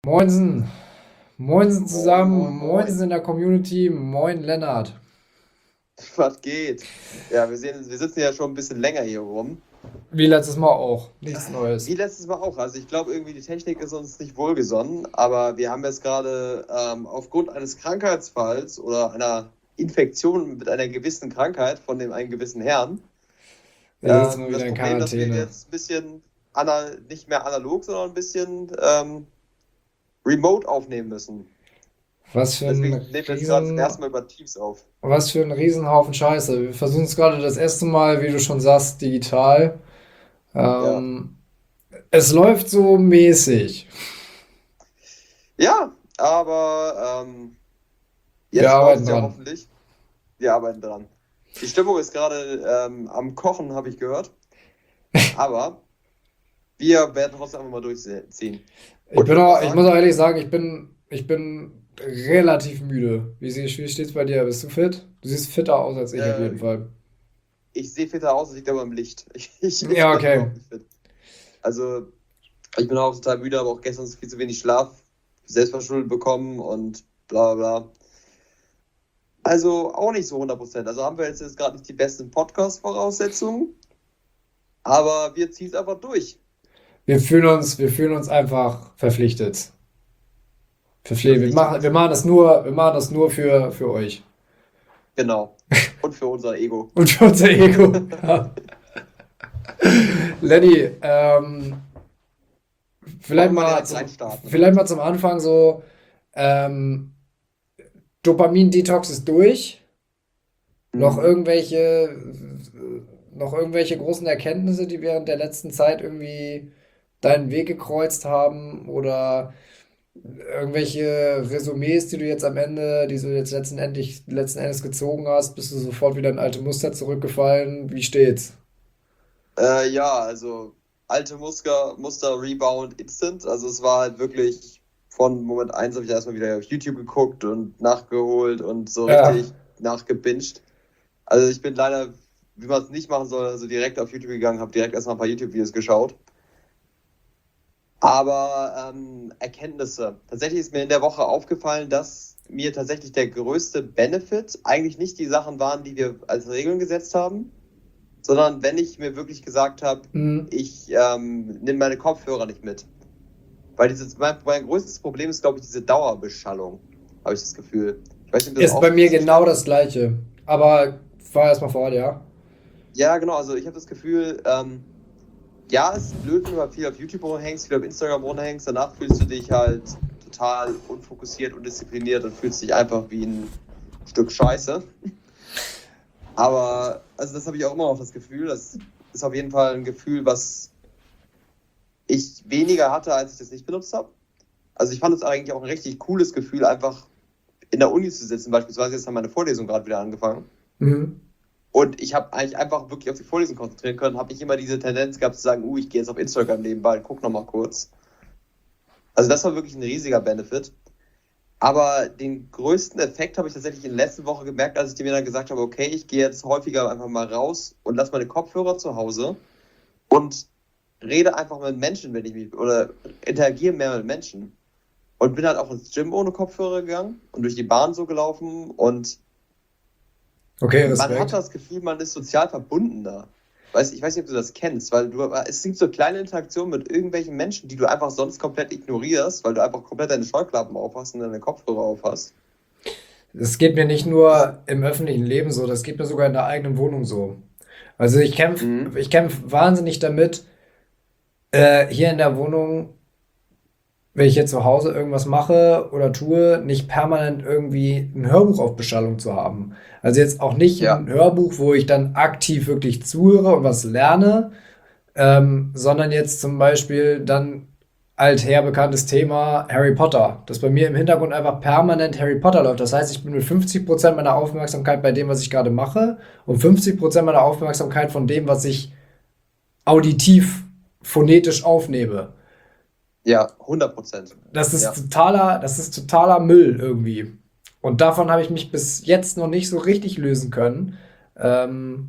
Moinsen, Moinsen Moin, zusammen, moin, moin. Moinsen in der Community, Moin Lennart. Was geht? Ja, wir sitzen ja schon ein bisschen länger hier rum. Wie letztes Mal auch, nichts Neues. Wie letztes Mal auch. Also ich glaube irgendwie, die Technik ist uns nicht wohlgesonnen, aber wir haben jetzt gerade aufgrund eines Krankheitsfalls oder einer Infektion mit einer gewissen Krankheit von dem einen gewissen Herrn Wir sitzen mal wieder das in Problem, dass wir Quarantäne. jetzt ein bisschen nicht mehr analog, sondern ein bisschen remote aufnehmen müssen. Was für ein Deswegen nehmen wir jetzt gerade zum Riesen, ersten Mal über Teams auf. was für ein Riesenhaufen Scheiße. Wir versuchen es gerade das erste Mal, wie du schon sagst, digital. Ja. Ähm, Es läuft so mäßig. Ja, aber Wir jetzt läuft arbeiten es ja dran. hoffentlich. Wir arbeiten dran. Die Stimmung ist gerade am Kochen, habe ich gehört. Aber wir werden trotzdem einfach mal durchziehen. Und ich würde mal Ich muss auch sagen, ehrlich sagen, ich bin relativ müde. Wie steht's bei dir? Bist du fit? Du siehst fitter aus als ich auf jeden äh, Fall. ich sehe fitter aus, das liegt aber im Licht. Ich Ja, bin okay. überhaupt nicht fit. Also, ich bin auch total müde, aber auch gestern viel zu wenig Schlaf selbstverschuldet bekommen und bla bla bla. Also auch nicht so 100%. Also haben wir jetzt gerade nicht die besten Podcast-Voraussetzungen, aber wir ziehen es einfach durch. Wir fühlen uns einfach verpflichtet. Verpflichtet. Verpflichtet. Wir machen das nur für euch. Genau. Und für unser Ego. Und für unser Ego. Ja. Lenny, vielleicht Wollen wir mal direkt zum, reinstarten? vielleicht mal zum Anfang so, ähm, Dopamin-Detox ist durch. Noch Mhm. irgendwelche, noch irgendwelche großen Erkenntnisse, die während der letzten Zeit irgendwie deinen Weg gekreuzt haben oder irgendwelche Resümees, die du jetzt am Ende, die du jetzt letzten Endes gezogen hast, bist du sofort wieder in alte Muster zurückgefallen? Wie steht's? Ja, also alte Muster Rebound Instant. Also es war halt wirklich von Moment eins habe ich erstmal wieder auf YouTube geguckt und nachgeholt und so Ja, richtig nachgebinged. Also ich bin leider, wie man es nicht machen soll, also direkt auf YouTube gegangen, habe direkt erstmal ein paar YouTube-Videos geschaut. Aber Erkenntnisse. Tatsächlich ist mir in der Woche aufgefallen, dass mir tatsächlich der größte Benefit eigentlich nicht die Sachen waren, die wir als Regeln gesetzt haben, sondern wenn ich mir wirklich gesagt habe, hm. ich nehme meine Kopfhörer nicht mit. Weil mein größtes Problem ist, glaube ich, diese Dauerbeschallung, habe ich das Gefühl. Ich weiß nicht, ob du das Ist auch bei so mir siehst. genau das Gleiche. Aber fahr erstmal fort, ja. Ja, genau, also ich habe das Gefühl, ja, es ist blöd, wenn du halt viel auf YouTube rumhängst, viel auf Instagram rumhängst, danach fühlst du dich halt total unfokussiert, undiszipliniert und fühlst dich einfach wie ein Stück Scheiße. Aber, also das habe ich auch immer noch das Gefühl, das ist auf jeden Fall ein Gefühl, was ich weniger hatte, als ich das nicht benutzt habe. Also ich fand es eigentlich auch ein richtig cooles Gefühl, einfach in der Uni zu sitzen. Beispielsweise jetzt haben meine Vorlesung gerade wieder angefangen. Mhm. Und ich habe eigentlich einfach wirklich auf die Vorlesung konzentrieren können, habe nicht immer diese Tendenz gehabt zu sagen, ich gehe jetzt auf Instagram nebenbei und guck nochmal kurz. Also das war wirklich ein riesiger Benefit. Aber den größten Effekt habe ich tatsächlich in der letzten Woche gemerkt, als ich mir dann gesagt habe, okay, ich gehe jetzt häufiger einfach mal raus und lasse meine Kopfhörer zu Hause und rede einfach mit Menschen, wenn ich mich, oder interagiere mehr mit Menschen. Und bin halt auch ins Gym ohne Kopfhörer gegangen und durch die Bahn so gelaufen und Okay, man hat Respekt. das Gefühl, man ist sozial verbundener. Ich weiß nicht, ob du das kennst, weil es gibt so kleine Interaktionen mit irgendwelchen Menschen, die du einfach sonst komplett ignorierst, weil du einfach komplett deine Scheuklappen aufhast und deine Kopfhörer aufhast. Es geht mir nicht nur im öffentlichen Leben so, das geht mir sogar in der eigenen Wohnung so. Also Mhm. ich kämpf wahnsinnig damit, hier in der Wohnung, wenn ich jetzt zu Hause irgendwas mache oder tue, nicht permanent irgendwie ein Hörbuch auf Beschallung zu haben. Also jetzt auch nicht Ja, ein Hörbuch, wo ich dann aktiv wirklich zuhöre und was lerne, sondern jetzt zum Beispiel dann alther bekanntes Thema Harry Potter, dass bei mir im Hintergrund einfach permanent Harry Potter läuft. Das heißt, ich bin mit 50% meiner Aufmerksamkeit bei dem, was ich gerade mache und 50% meiner Aufmerksamkeit von dem, was ich auditiv, phonetisch aufnehme. ja, 100%. Ja. Das ist totaler Müll irgendwie. Und davon habe ich mich bis jetzt noch nicht so richtig lösen können. Ähm,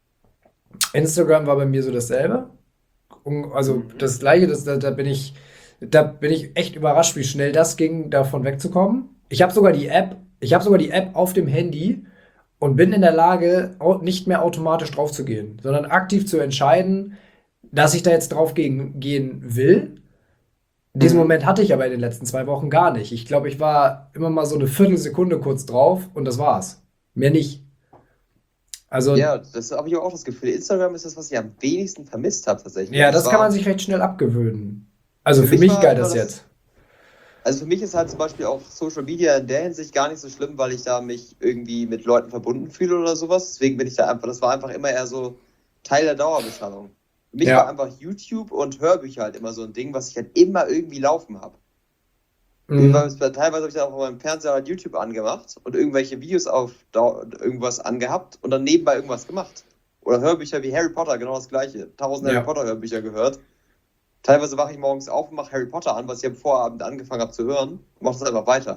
Instagram war bei mir so dasselbe. Also Mhm. das Gleiche, da bin ich. Da bin ich echt überrascht, wie schnell das ging, davon wegzukommen. Ich habe sogar die App auf dem Handy und bin in der Lage, nicht mehr automatisch drauf zu gehen, sondern aktiv zu entscheiden, dass ich da jetzt drauf gehen will. Diesen Mhm. Moment hatte ich aber in den letzten 2 Wochen gar nicht. Ich glaube, ich war immer mal so eine Viertelsekunde kurz drauf und das war's. Mehr nicht. Also, Ja, das habe ich auch das Gefühl. Instagram ist das, was ich am wenigsten vermisst habe tatsächlich. ja, Das das kann man war, sich recht schnell abgewöhnen. Also für für mich mich war galt immer das das, jetzt. also für mich ist halt zum Beispiel auch Social Media in der Hinsicht gar nicht so schlimm, weil ich da mich irgendwie mit Leuten verbunden fühle oder sowas. Deswegen bin ich da einfach, das war einfach immer eher so Teil der Dauerbeschallung. Für mich war Ja. einfach YouTube und Hörbücher halt immer so ein Ding, was ich halt immer irgendwie laufen habe. Mhm. Teilweise habe ich dann auch auf meinem Fernseher halt YouTube angemacht und irgendwelche Videos auf irgendwas angehabt und dann nebenbei irgendwas gemacht. Oder Hörbücher wie Harry Potter, genau das gleiche. 1000 Harry Ja. Potter Hörbücher gehört. Teilweise wache ich morgens auf und mache Harry Potter an, was ich am Vorabend angefangen habe zu hören, und mache das einfach weiter.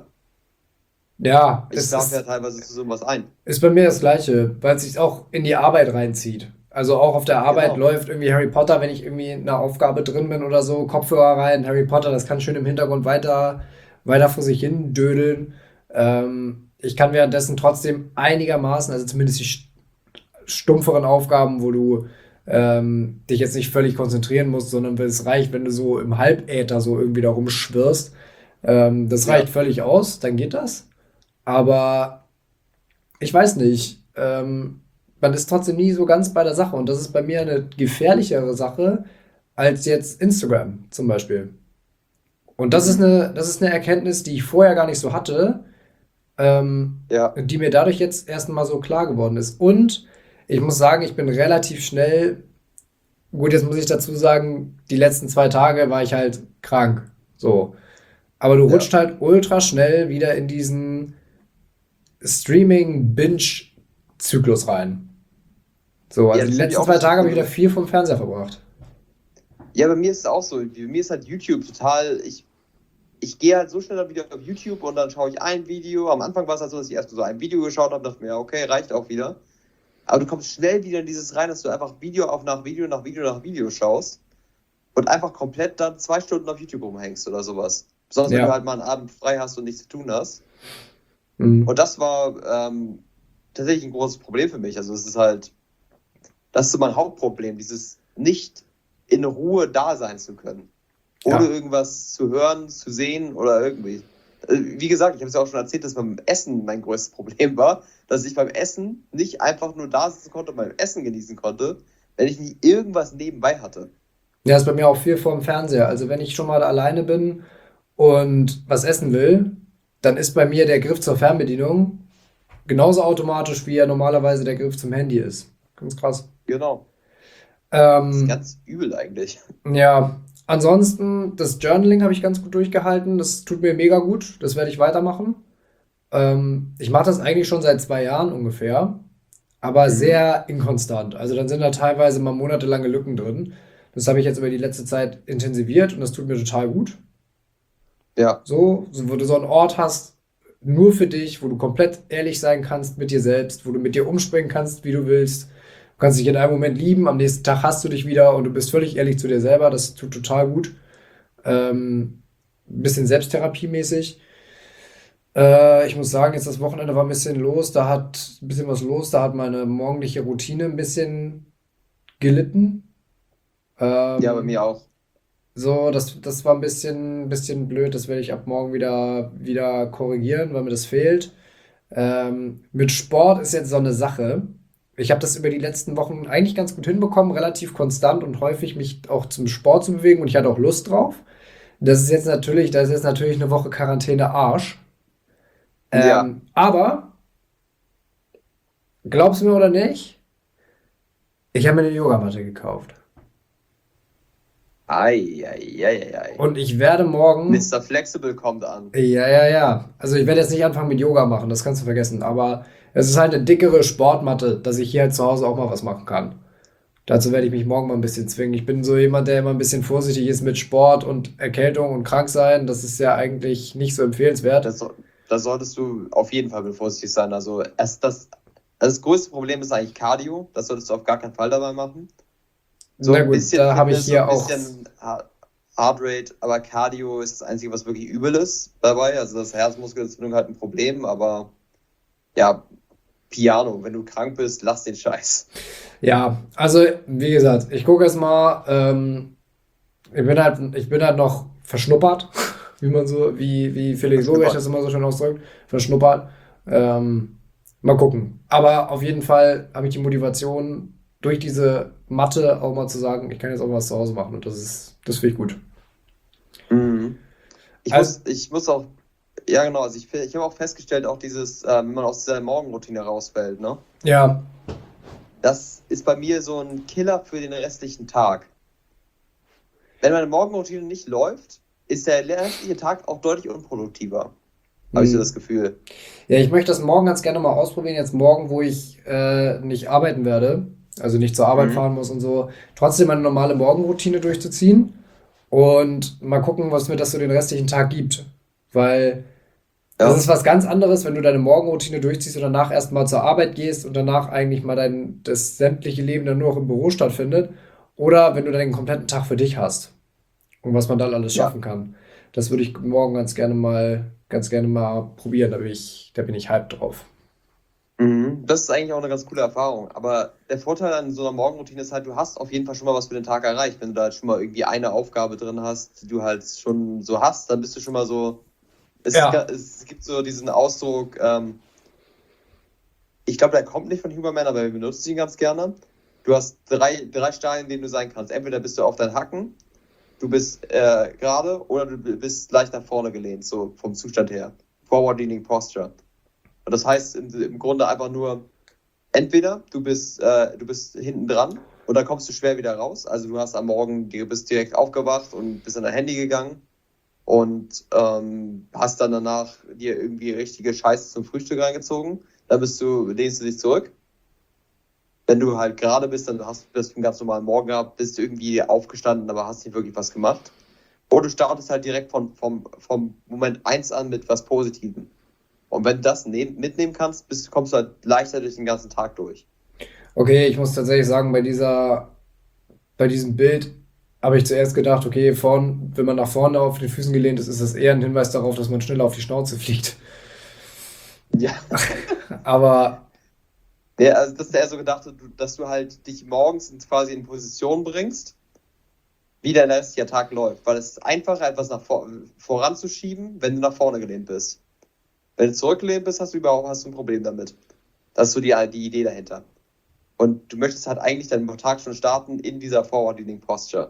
Ja, Ich es schlafe ja ist, teilweise zu sowas ein. ist bei mir das Gleiche, weil es sich auch in die Arbeit reinzieht. Also auch auf der Arbeit Genau. läuft irgendwie Harry Potter, wenn ich irgendwie in einer Aufgabe drin bin oder so, Kopfhörer rein, Harry Potter, das kann schön im Hintergrund weiter vor sich hin dödeln. Ich kann währenddessen trotzdem einigermaßen, also zumindest die stumpferen Aufgaben, wo du dich jetzt nicht völlig konzentrieren musst, sondern es reicht, wenn du so im Halbäther so irgendwie da rumschwirrst. Das reicht Ja. völlig aus, dann geht das. Aber ich weiß nicht, man ist trotzdem nie so ganz bei der Sache und das ist bei mir eine gefährlichere Sache als jetzt Instagram zum Beispiel. Und Mhm. das ist eine Erkenntnis, die ich vorher gar nicht so hatte, Ja. die mir dadurch jetzt erst mal so klar geworden ist. Und ich muss sagen, ich bin relativ schnell, gut, jetzt muss ich dazu sagen, die letzten 2 Tage war ich halt krank. So. Aber du Ja. rutscht halt ultra schnell wieder in diesen Streaming-Binge-Zyklus rein. So, Ja, also die das habe ich letzten auch zwei das Tage habe ich wieder Gefühl. viel vom Fernseher verbracht. Ja, bei mir ist es auch so. Bei mir ist halt YouTube total. Ich gehe halt so schnell dann wieder auf YouTube und dann schaue ich ein Video. Am Anfang war es halt so, dass ich erst so ein Video geschaut habe, dachte mir, ja, okay, reicht auch wieder. Aber du kommst schnell wieder in dieses rein, dass du einfach Video auf nach Video nach Video nach Video schaust und einfach komplett dann 2 Stunden auf YouTube rumhängst oder sowas. Besonders wenn du Ja. halt mal einen Abend frei hast und nichts zu tun hast. Mhm. Und das war tatsächlich ein großes Problem für mich. Also es ist halt, das ist so mein Hauptproblem, dieses nicht in Ruhe da sein zu können. Ohne Ja. irgendwas zu hören, zu sehen oder irgendwie. Wie gesagt, ich habe es ja auch schon erzählt, dass beim Essen mein größtes Problem war, dass ich beim Essen nicht einfach nur da sitzen konnte und beim Essen genießen konnte, wenn ich nicht irgendwas nebenbei hatte. Ja, ist bei mir auch viel vorm Fernseher. Also wenn ich schon mal alleine bin und was essen will, dann ist bei mir der Griff zur Fernbedienung genauso automatisch, wie ja normalerweise der Griff zum Handy ist. Ganz krass. Genau. Das ist Ähm, ganz übel eigentlich. ja, ansonsten, das Journaling habe ich ganz gut durchgehalten. Das tut mir mega gut. Das werde ich weitermachen. Ich mache das eigentlich schon seit 2 Jahren ungefähr, aber Mhm. sehr inkonstant. Also dann sind da teilweise mal monatelange Lücken drin. Das habe ich jetzt über die letzte Zeit intensiviert und das tut mir total gut. Ja, So, wo du so einen Ort hast, nur für dich, wo du komplett ehrlich sein kannst mit dir selbst, wo du mit dir umspringen kannst, wie du willst. Du kannst dich in einem Moment lieben, am nächsten Tag hast du dich wieder und du bist völlig ehrlich zu dir selber. Das tut total gut. Ein bisschen Selbsttherapiemäßig. Ich muss sagen, jetzt das Wochenende war ein bisschen los, da hat ein bisschen was los, da hat meine morgendliche Routine ein bisschen gelitten. ja, bei mir Ähm, auch. so, das war ein bisschen blöd, das werde ich ab morgen wieder korrigieren, weil mir das fehlt. Mit Sport ist jetzt so eine Sache. Ich habe das über die letzten Wochen eigentlich ganz gut hinbekommen, relativ konstant und häufig mich auch zum Sport zu bewegen und ich hatte auch Lust drauf. Das ist jetzt natürlich eine Woche Quarantäne Arsch. Ja. Aber, glaubst du mir oder nicht, ich habe mir eine Yogamatte gekauft. Ei, ei, ei, ei, ei. Und ich werde morgen, Mr. Flexible kommt an. ja, ja, ja. Also ich werde jetzt nicht anfangen mit Yoga machen, das kannst du vergessen. Aber es ist halt eine dickere Sportmatte, dass ich hier halt zu Hause auch mal was machen kann. Dazu werde ich mich morgen mal ein bisschen zwingen. Ich bin so jemand, der immer ein bisschen vorsichtig ist mit Sport und Erkältung und krank sein. Das ist ja eigentlich nicht so empfehlenswert. Das, da solltest du auf jeden Fall mit vorsichtig sein. Also das größte Problem ist eigentlich Cardio. Das solltest du auf gar keinen Fall dabei machen. So Na ein gut, bisschen da habe ich Fitness, so ein hier auch. bisschen Heartrate, aber Cardio ist das Einzige, was wirklich übel ist dabei. Also das Herzmuskelentzündung halt ein Problem, aber ja, Piano, wenn du krank bist, lass den Scheiß. Ja, also wie gesagt, ich gucke jetzt mal, ich bin halt noch verschnuppert, wie Felix Lobrecht Verschnuppert. das immer so schön ausdrückt, verschnuppert. Mal gucken. Aber auf jeden Fall habe ich die Motivation, durch diese Mathe auch mal zu sagen, ich kann jetzt auch was zu Hause machen und das finde ich gut. Mhm. Also, Ich muss auch, ja genau, also ich habe auch festgestellt, auch dieses, wenn man aus dieser Morgenroutine rausfällt, ne? ja, Das ist bei mir so ein Killer für den restlichen Tag. Wenn meine Morgenroutine nicht läuft, ist der restliche Tag auch deutlich unproduktiver, habe ich so das hm. Gefühl. Ja, ich möchte das morgen ganz gerne mal ausprobieren. Jetzt morgen, wo ich nicht arbeiten werde, also nicht zur Arbeit Mhm. fahren muss und so, trotzdem eine normale Morgenroutine durchzuziehen und mal gucken, was mir das so den restlichen Tag gibt. Weil es Ja, ist was ganz anderes, wenn du deine Morgenroutine durchziehst und danach erstmal zur Arbeit gehst und danach eigentlich mal das sämtliche Leben dann nur noch im Büro stattfindet. Oder wenn du dann den kompletten Tag für dich hast und was man dann alles ja. schaffen kann. Das würde ich morgen ganz gerne mal probieren. Da bin ich hyped drauf. Mhm. Das ist eigentlich auch eine ganz coole Erfahrung. Aber der Vorteil an so einer Morgenroutine ist halt, du hast auf jeden Fall schon mal was für den Tag erreicht. Wenn du da halt schon mal irgendwie eine Aufgabe drin hast, die du halt schon so hast, dann bist du schon mal so. Ja, Es gibt so diesen Ausdruck, ich glaube, der kommt nicht von Huberman, aber wir benutzen ihn ganz gerne. Du hast drei Stadien, in denen du sein kannst. Entweder bist du auf deinen Hacken, du bist gerade oder du bist leicht nach vorne gelehnt, so vom Zustand her. Forward Leaning Posture. Und das heißt im Grunde einfach nur, entweder du bist hinten dran und dann kommst du schwer wieder raus. Also du hast am Morgen, du bist direkt aufgewacht und bist an dein Handy gegangen und hast dann danach dir irgendwie richtige Scheiße zum Frühstück reingezogen. Dann lehnst du dich zurück. Wenn du halt gerade bist, dann bist du einen ganz normalen Morgen gehabt, bist du irgendwie aufgestanden, aber hast nicht wirklich was gemacht. Oder du startest halt direkt vom Moment eins an mit was Positivem. Und wenn du das mitnehmen kannst, kommst du halt leichter durch den ganzen Tag durch. okay, ich muss tatsächlich sagen, bei diesem Bild habe ich zuerst gedacht, okay, wenn man nach vorne auf den Füßen gelehnt ist, ist das eher ein Hinweis darauf, dass man schneller auf die Schnauze fliegt. Ja, Aber also das ist eher so gedacht, dass du halt dich morgens quasi in Position bringst, wie dein restlicher Tag läuft. Weil es ist einfacher, etwas voranzuschieben, wenn du nach vorne gelehnt bist. Wenn du zurückgelehnt bist, hast du ein Problem damit. Das ist so die Idee dahinter. Und du möchtest halt eigentlich deinen Tag schon starten in dieser Forward-Leaning Posture.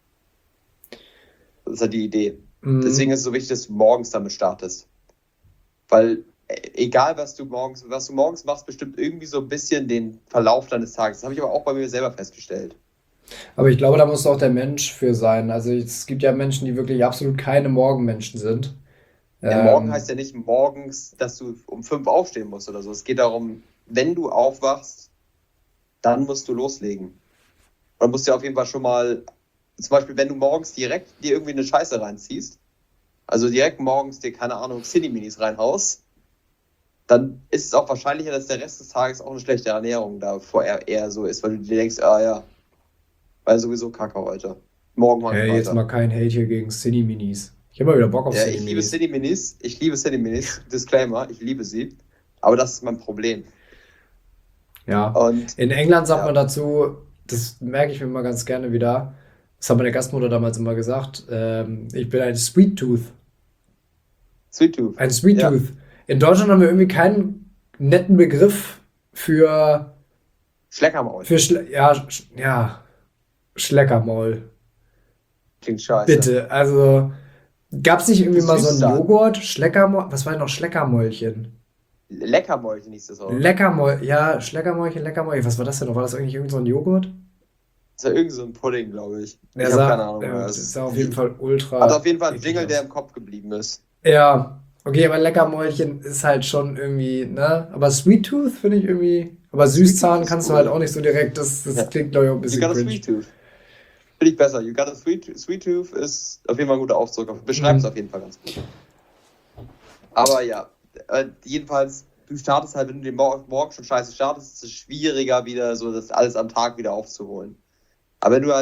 Das ist halt die Idee. Deswegen mh, ist es so wichtig, dass du morgens damit startest. Weil egal, was du morgens machst, bestimmt irgendwie so ein bisschen den Verlauf deines Tages. Das habe ich aber auch bei mir selber festgestellt. aber ich glaube, da muss auch der Mensch für sein. Also es gibt ja Menschen, die wirklich absolut keine Morgenmenschen sind. Ja, morgen heißt Ähm, ja nicht morgens, dass du um 5 aufstehen musst oder so. Es geht darum, wenn du aufwachst, dann musst du loslegen. Oder musst du auf jeden Fall schon mal, zum Beispiel, wenn du morgens direkt dir irgendwie eine Scheiße reinziehst, also direkt morgens dir, keine Ahnung, Cine-Minis reinhaust, dann ist es auch wahrscheinlicher, dass der Rest des Tages auch eine schlechte Ernährung davor eher so ist, weil du dir denkst, ah ja, weil sowieso Kacke heute. Morgen mache ich hey, jetzt weiter. mal kein Hate hier gegen Cine Minis. Ich habe mal wieder Bock auf Ja, Cine Minis. Ich liebe Cine-Minis, Disclaimer, ich liebe sie, aber das ist mein Problem. Ja. Und In England sagt man ja, dazu, das merke ich mir immer ganz gerne wieder. Das hat meine Gastmutter damals immer gesagt. Ich bin ein Sweet Tooth. Sweet Tooth, Ein Sweet ja, Tooth. In Deutschland haben wir irgendwie keinen netten Begriff für, Schleckermaul, ja, Schleckermaul. klingt scheiße. Bitte. Also, gab es nicht irgendwie mal so Süß einen dann. Joghurt? Schleckermäul, was war denn noch Schleckermäulchen? Leckermäulchen hieß das auch. Leckermäul, ja, Schleckermäulchen, Leckermäulchen. Was war das denn noch? War das eigentlich irgend so ein Joghurt? Das war irgend so ein Pudding, glaube ich. Der Ich habe keine sah, Ahnung mehr. sah auf jeden Fall Hat ultra auf jeden Fall einen eklig Jingle, der aus. im Kopf geblieben ist. Ja, okay, aber Leckermäulchen ist halt schon irgendwie, ne? Aber Sweet Tooth finde ich irgendwie. Aber Sweet Tooth Süßzahn ist kannst du halt cool. auch nicht so direkt. Das Ja. klingt, glaube ich, auch ein You bisschen got a cringe. sweet tooth. Finde ich besser. You got a sweet tooth ist auf jeden Fall ein guter Ausdruck. Beschreibt es auf Mhm. jeden Fall ganz gut. Aber ja, jedenfalls, du startest halt, wenn du den Morgen schon scheiße startest, ist es schwieriger, wieder so das alles am Tag wieder aufzuholen. Aber wenn du halt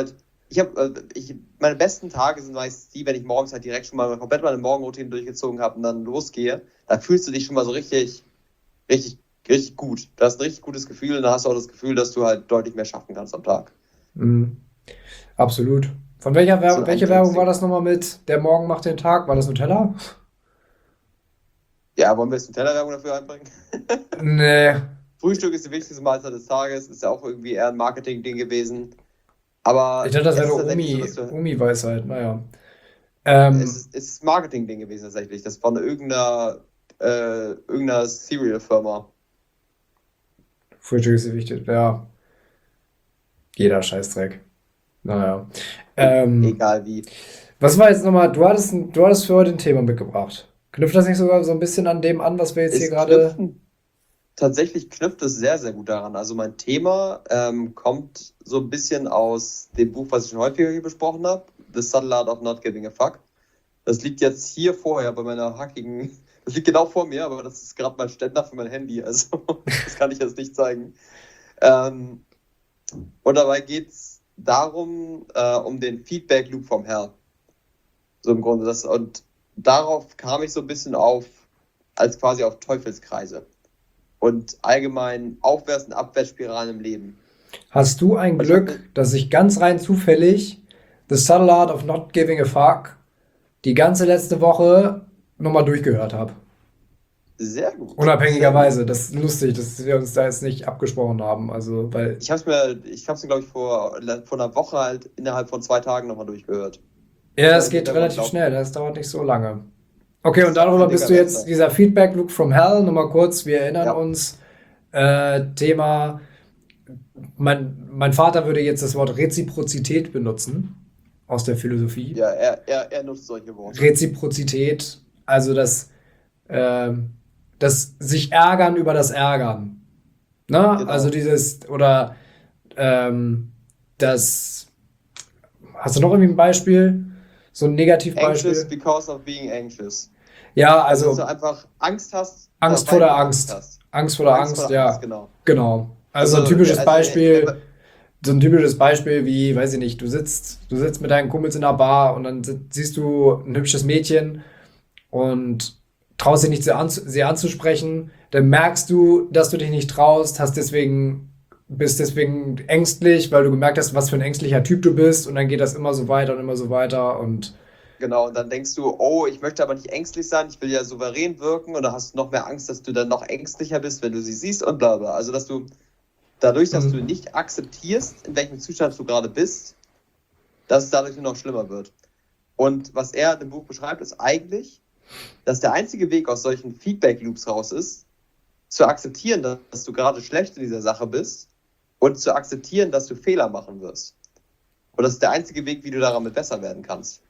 meine besten Tage sind meistens die, wenn ich morgens halt direkt schon mal komplett meine Morgenroutine durchgezogen habe und dann losgehe. Da fühlst du dich schon mal so richtig, richtig, richtig gut. Du hast ein richtig gutes Gefühl und dann hast du auch das Gefühl, dass du halt deutlich mehr schaffen kannst am Tag. Mhm. Absolut. Von So ein welche Werbung war Einstellungsding. das nochmal mit Der Morgen macht den Tag? War das Nutella? Ja, wollen wir jetzt eine Tellerwerbung dafür einbringen? Nee. Frühstück ist die wichtigste Mahlzeit des Tages, ist ja auch irgendwie eher ein Marketing-Ding gewesen. Ich Aber dachte, das es wäre ist eine tatsächlich so, dass du, Omi-Weisheit. Naja. es ist ein Marketing-Ding gewesen tatsächlich. Das von irgendeiner Cereal-Firma. Frühstück ist wichtig. Ja, jeder Scheißdreck. Naja. Ähm, Egal wie. Was war jetzt nochmal? Du hattest für heute ein Thema mitgebracht. Knüpft das nicht sogar so ein bisschen an dem an, was wir jetzt hier Es gerade. tatsächlich knüpft es sehr, sehr gut daran. Also mein Thema kommt so ein bisschen aus dem Buch, was ich schon häufiger hier besprochen habe, The Subtle Art of Not Giving a Fuck. Das liegt jetzt hier vorher bei meiner hackigen, das liegt genau vor mir, aber das ist gerade mein Ständer für mein Handy, also das kann ich jetzt nicht zeigen. Ähm, und dabei geht es darum, um den Feedback Loop vom Hell. So im Grunde. Und darauf kam ich so ein bisschen als quasi auf Teufelskreise und allgemein Aufwärts- und Abwärtsspiralen im Leben. Hast du ein Und ich habe Glück, dass ich ganz rein zufällig The Subtle Art of Not Giving a Fuck die ganze letzte Woche nochmal durchgehört habe? sehr gut, sehr gut. Unabhängigerweise. Das ist lustig, dass wir uns da jetzt nicht abgesprochen haben. Also, weil. Ich hab's mir, glaube ich, vor einer Woche halt innerhalb von 2 Tagen nochmal durchgehört. Ja, So das im geht Hintergrund relativ laufen. schnell, das dauert nicht so lange. Okay, Das und ist auch kein darüber bist dicker du jetzt, Wälzer. dieser Feedback Loop from Hell, nochmal kurz, wir erinnern Ja, uns, Thema, mein Vater würde jetzt das Wort Reziprozität benutzen, aus der Philosophie. ja, er nutzt solche Worte. Reziprozität, also das sich ärgern über das Ärgern. Ne? Also Genau. dieses, oder ähm, das, hast du noch irgendwie ein Beispiel? So ein Anxious Negativbeispiel? because of being anxious. Ja, Also, dass du also einfach Angst hast, Angst vor weil der du Angst Angst. hast. Angst vor der Angst vor Angst, der Angst, ja, genau. genau. Also Also, So ein typisches Beispiel wie, weiß ich nicht, du sitzt mit deinen Kumpels in einer Bar und dann siehst du ein hübsches Mädchen und traust dich nicht, sie anzusprechen. Dann merkst du, dass du dich nicht traust, bist deswegen ängstlich, weil du gemerkt hast, was für ein ängstlicher Typ du bist und dann geht das immer so weiter und immer so weiter und genau, und dann denkst du, oh, ich möchte aber nicht ängstlich sein, ich will ja souverän wirken, und dann hast du noch mehr Angst, dass du dann noch ängstlicher bist, wenn du sie siehst und bla bla. Also, dadurch, dass du mm, nicht akzeptierst, in welchem Zustand du gerade bist, dass es dadurch nur noch schlimmer wird. Und was er in dem Buch beschreibt, ist eigentlich, dass der einzige Weg aus solchen Feedback-Loops raus ist, zu akzeptieren, dass du gerade schlecht in dieser Sache bist und zu akzeptieren, dass du Fehler machen wirst. Und das ist der einzige Weg, wie du damit besser werden kannst.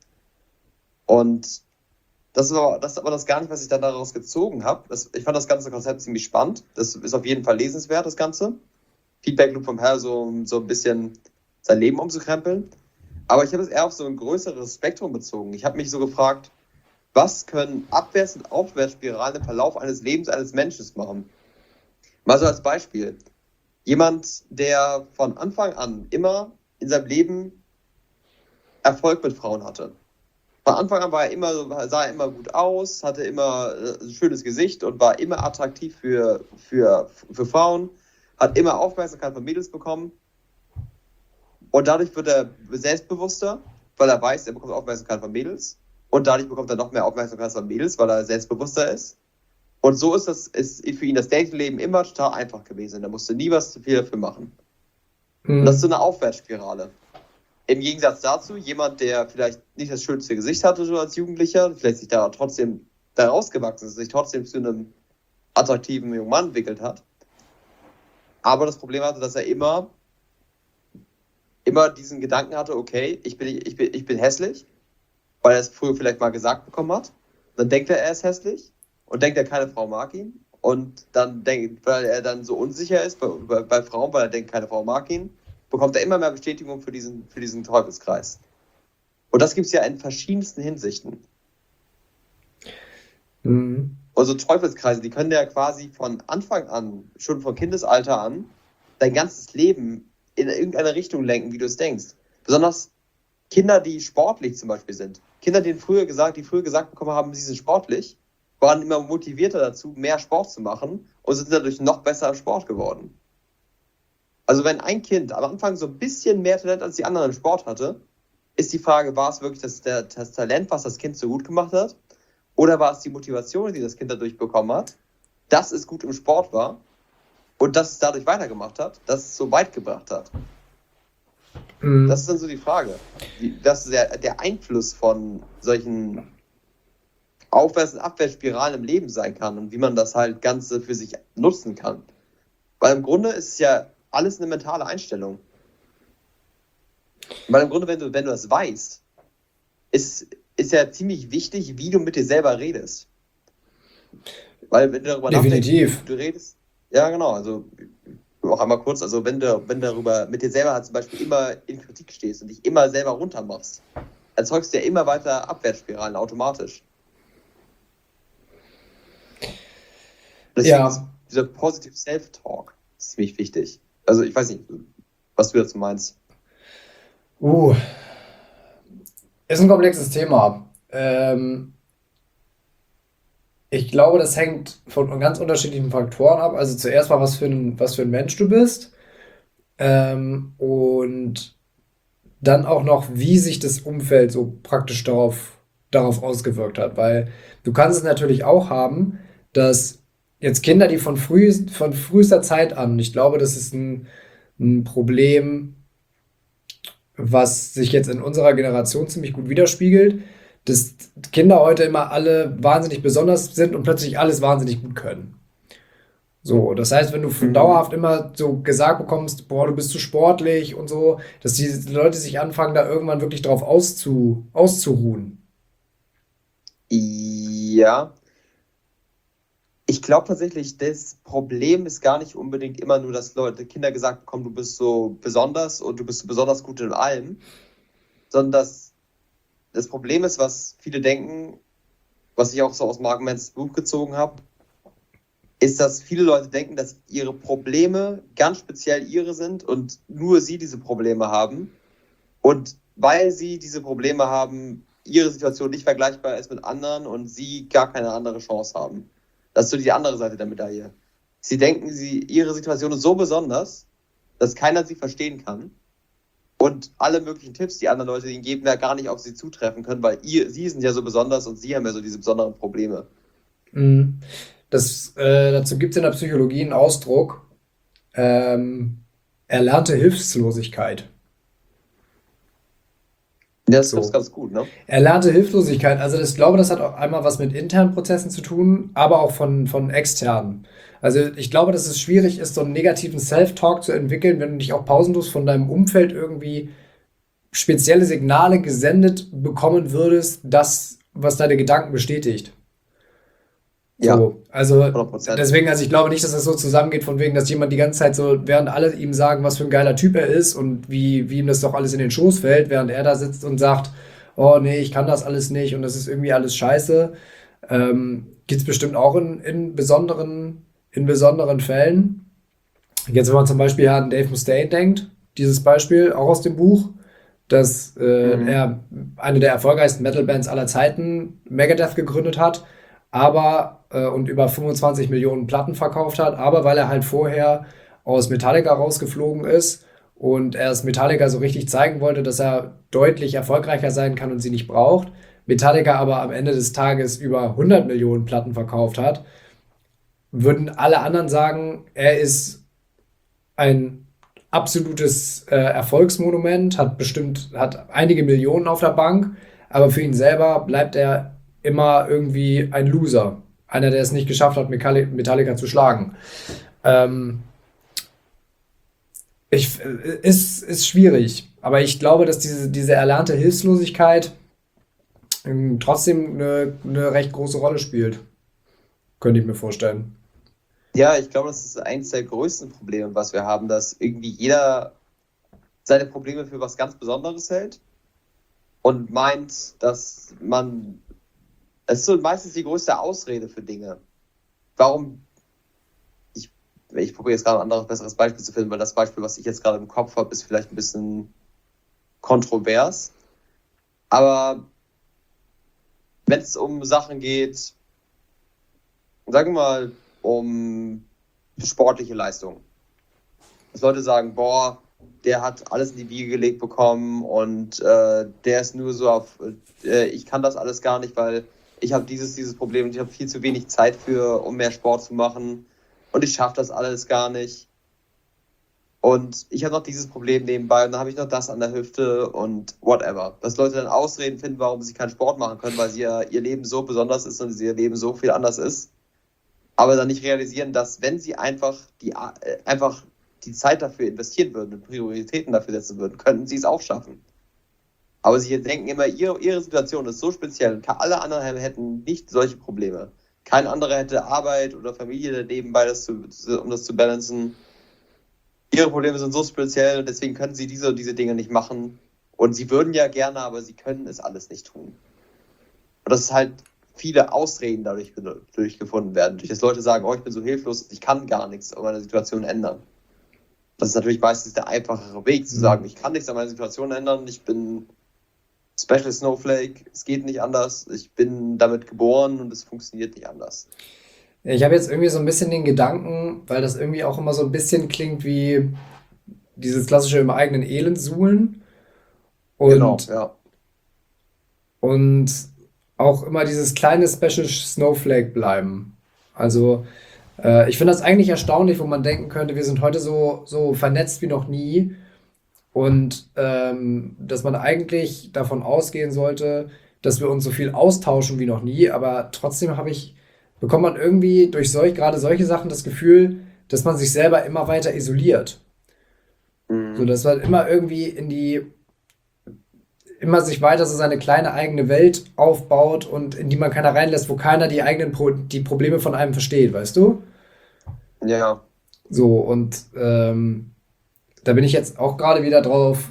Und das ist aber das gar nicht, was ich dann daraus gezogen habe. Ich fand das ganze Konzept ziemlich spannend. Das ist auf jeden Fall lesenswert, das Ganze. Feedback Loop vom Herr, so ein bisschen sein Leben umzukrempeln. Aber ich habe es eher auf so ein größeres Spektrum bezogen. Ich habe mich so gefragt, was können Abwärts- und Aufwärtsspiralen im Verlauf eines Lebens eines Menschen machen? Mal so als Beispiel. Jemand, der von Anfang an immer in seinem Leben Erfolg mit Frauen hatte. Von Anfang an sah er immer gut aus, hatte immer ein schönes Gesicht und war immer attraktiv für Frauen, hat immer Aufmerksamkeit von Mädels bekommen. Und dadurch wird er selbstbewusster, weil er weiß, er bekommt Aufmerksamkeit von Mädels. Und dadurch bekommt er noch mehr Aufmerksamkeit von Mädels, weil er selbstbewusster ist. Und so ist für ihn das Datingleben immer total einfach gewesen. Er musste nie was zu viel dafür machen. Und das ist so mm, eine Aufwärtsspirale. Im Gegensatz dazu, jemand, der vielleicht nicht das schönste Gesicht hatte so als Jugendlicher, vielleicht sich da trotzdem da rausgewachsen ist, sich trotzdem zu einem attraktiven jungen Mann entwickelt hat. Aber das Problem hatte, dass er immer diesen Gedanken hatte, okay, ich bin hässlich, weil er es früher vielleicht mal gesagt bekommen hat. Dann denkt er ist hässlich und denkt, keine Frau mag ihn. Und dann weil er dann so unsicher ist bei Frauen, weil er denkt, keine Frau mag ihn, bekommt er immer mehr Bestätigung für diesen Teufelskreis. Und das gibt es ja in verschiedensten Hinsichten. mm. Also Teufelskreise, die können ja quasi von Anfang an, schon von Kindesalter an, dein ganzes Leben in irgendeine Richtung lenken, wie du es denkst. Besonders Kinder, die sportlich zum Beispiel sind, Kinder, die früher gesagt bekommen haben, sie sind sportlich, waren immer motivierter dazu, mehr Sport zu machen und sind dadurch noch besser im Sport geworden. Also wenn ein Kind am Anfang so ein bisschen mehr Talent als die anderen im Sport hatte, ist die Frage, war es wirklich das Talent, was das Kind so gut gemacht hat? Oder war es die Motivation, die das Kind dadurch bekommen hat, dass es gut im Sport war und dass es dadurch weitergemacht hat, dass es so weit gebracht hat? Das ist dann so die Frage. Das ist der Einfluss von solchen Aufwärts- und Abwärtsspiralen im Leben sein kann und wie man das halt Ganze für sich nutzen kann. Weil im Grunde ist es ja alles eine mentale Einstellung. Weil im Grunde, wenn du das weißt, ist ja ziemlich wichtig, wie du mit dir selber redest. Weil wenn du darüber Definitiv. nachdenkst, du redest, ja genau, also auch einmal kurz, also wenn du darüber mit dir selber halt zum Beispiel immer in Kritik stehst und dich immer selber runter machst, erzeugst du ja immer weiter Abwärtsspiralen automatisch. Deswegen ist dieser Positive Self-Talk ziemlich wichtig. Also ich weiß nicht, was du dazu meinst. Ist ein komplexes Thema. Ich glaube, das hängt von ganz unterschiedlichen Faktoren ab. Also zuerst mal, was für ein Mensch du bist. Und dann auch noch, wie sich das Umfeld so praktisch darauf ausgewirkt hat. Weil du kannst es natürlich auch haben, dass jetzt Kinder, die von frühester Zeit an, ich glaube, das ist ein Problem, was sich jetzt in unserer Generation ziemlich gut widerspiegelt, dass Kinder heute immer alle wahnsinnig besonders sind und plötzlich alles wahnsinnig gut können. So, das heißt, wenn du dauerhaft immer so gesagt bekommst, boah, du bist zu sportlich und so, dass die Leute sich anfangen, da irgendwann wirklich drauf auszuruhen. Ja, ich glaube tatsächlich, das Problem ist gar nicht unbedingt immer nur, dass Kinder gesagt bekommen, du bist so besonders und du bist so besonders gut in allem, sondern dass das Problem ist, was viele denken, was ich auch so aus Mark Manns Buch gezogen habe, ist, dass viele Leute denken, dass ihre Probleme ganz speziell ihre sind und nur sie diese Probleme haben. Und weil sie diese Probleme haben, ihre Situation nicht vergleichbar ist mit anderen und sie gar keine andere Chance haben. Das ist so die andere Seite der Medaille. Sie denken, ihre Situation ist so besonders, dass keiner sie verstehen kann. Und alle möglichen Tipps, die anderen Leute ihnen geben, ja gar nicht auf sie zutreffen können, weil sie sind ja so besonders und sie haben ja so diese besonderen Probleme. Mhm. Dazu gibt es in der Psychologie einen Ausdruck, erlernte Hilflosigkeit. Ja, das trifft So. ganz gut, ne? Erlernte Hilflosigkeit, also ich glaube, das hat auch einmal was mit internen Prozessen zu tun, aber auch von externen. Also ich glaube, dass es schwierig ist, so einen negativen Self-Talk zu entwickeln, wenn du nicht auch pausenlos von deinem Umfeld irgendwie spezielle Signale gesendet bekommen würdest, das, was deine Gedanken bestätigt. Ja, So, also 100%. deswegen, also ich glaube nicht, dass das so zusammengeht, von wegen, dass jemand die ganze Zeit so, während alle ihm sagen, was für ein geiler Typ er ist und wie ihm das doch alles in den Schoß fällt, während er da sitzt und sagt, oh nee, ich kann das alles nicht und das ist irgendwie alles scheiße. Gibt es bestimmt auch in besonderen Fällen. Jetzt, wenn man zum Beispiel an Dave Mustaine denkt, dieses Beispiel auch aus dem Buch, dass er eine der erfolgreichsten Metal-Bands aller Zeiten, Megadeth, gegründet hat, aber und über 25 Millionen Platten verkauft hat, aber weil er halt vorher aus Metallica rausgeflogen ist und er es Metallica so richtig zeigen wollte, dass er deutlich erfolgreicher sein kann und sie nicht braucht. Metallica aber am Ende des Tages über 100 Millionen Platten verkauft hat, würden alle anderen sagen, er ist ein absolutes Erfolgsmonument, hat einige Millionen auf der Bank, aber für ihn selber bleibt er immer irgendwie ein Loser. Einer, der es nicht geschafft hat, Metallica zu schlagen. Ähm, ist schwierig, aber ich glaube, dass diese erlernte Hilflosigkeit trotzdem eine recht große Rolle spielt. Könnte ich mir vorstellen. Ja, ich glaube, das ist eins der größten Probleme, was wir haben, dass irgendwie jeder seine Probleme für was ganz Besonderes hält und meint, dass man. Es ist so meistens die größte Ausrede für Dinge. Warum. Ich probiere jetzt gerade ein anderes, besseres Beispiel zu finden, weil das Beispiel, was ich jetzt gerade im Kopf habe, ist vielleicht ein bisschen kontrovers. Aber wenn es um Sachen geht, sagen wir mal, um sportliche Leistung, dass Leute sagen, boah, der hat alles in die Wiege gelegt bekommen und der ist nur so auf, ich kann das alles gar nicht, weil ich habe dieses Problem und ich habe viel zu wenig Zeit um mehr Sport zu machen und ich schaffe das alles gar nicht. Und ich habe noch dieses Problem nebenbei und dann habe ich noch das an der Hüfte und whatever. Dass Leute dann Ausreden finden, warum sie keinen Sport machen können, weil ihr Leben so besonders ist und ihr Leben so viel anders ist. Aber dann nicht realisieren, dass wenn sie einfach die Zeit dafür investieren würden und Prioritäten dafür setzen würden, könnten sie es auch schaffen. Aber sie denken immer, ihre Situation ist so speziell und alle anderen hätten nicht solche Probleme. Kein anderer hätte Arbeit oder Familie nebenbei, um das zu balancen. Ihre Probleme sind so speziell und deswegen können sie diese Dinge nicht machen. Und sie würden ja gerne, aber sie können es alles nicht tun. Und das ist halt viele Ausreden dadurch gefunden werden. Durch das Leute sagen, oh, ich bin so hilflos, ich kann gar nichts an meiner Situation ändern. Das ist natürlich meistens der einfachere Weg, zu sagen, ich kann nichts an meiner Situation ändern, ich bin Special Snowflake, es geht nicht anders, ich bin damit geboren und es funktioniert nicht anders. Ich habe jetzt irgendwie so ein bisschen den Gedanken, weil das irgendwie auch immer so ein bisschen klingt wie dieses klassische im eigenen Elend suhlen Genau, und, ja. und auch immer dieses kleine Special Snowflake bleiben. Also ich finde das eigentlich erstaunlich, wo man denken könnte, wir sind heute so vernetzt wie noch nie und dass man eigentlich davon ausgehen sollte, dass wir uns so viel austauschen wie noch nie, aber trotzdem bekommt man irgendwie durch gerade solche Sachen das Gefühl, dass man sich selber immer weiter isoliert. So, Mhm. dass man immer irgendwie immer sich weiter so seine kleine eigene Welt aufbaut und in die man keiner reinlässt, wo keiner die Probleme von einem versteht, weißt du? Ja, So, und da bin ich jetzt auch gerade wieder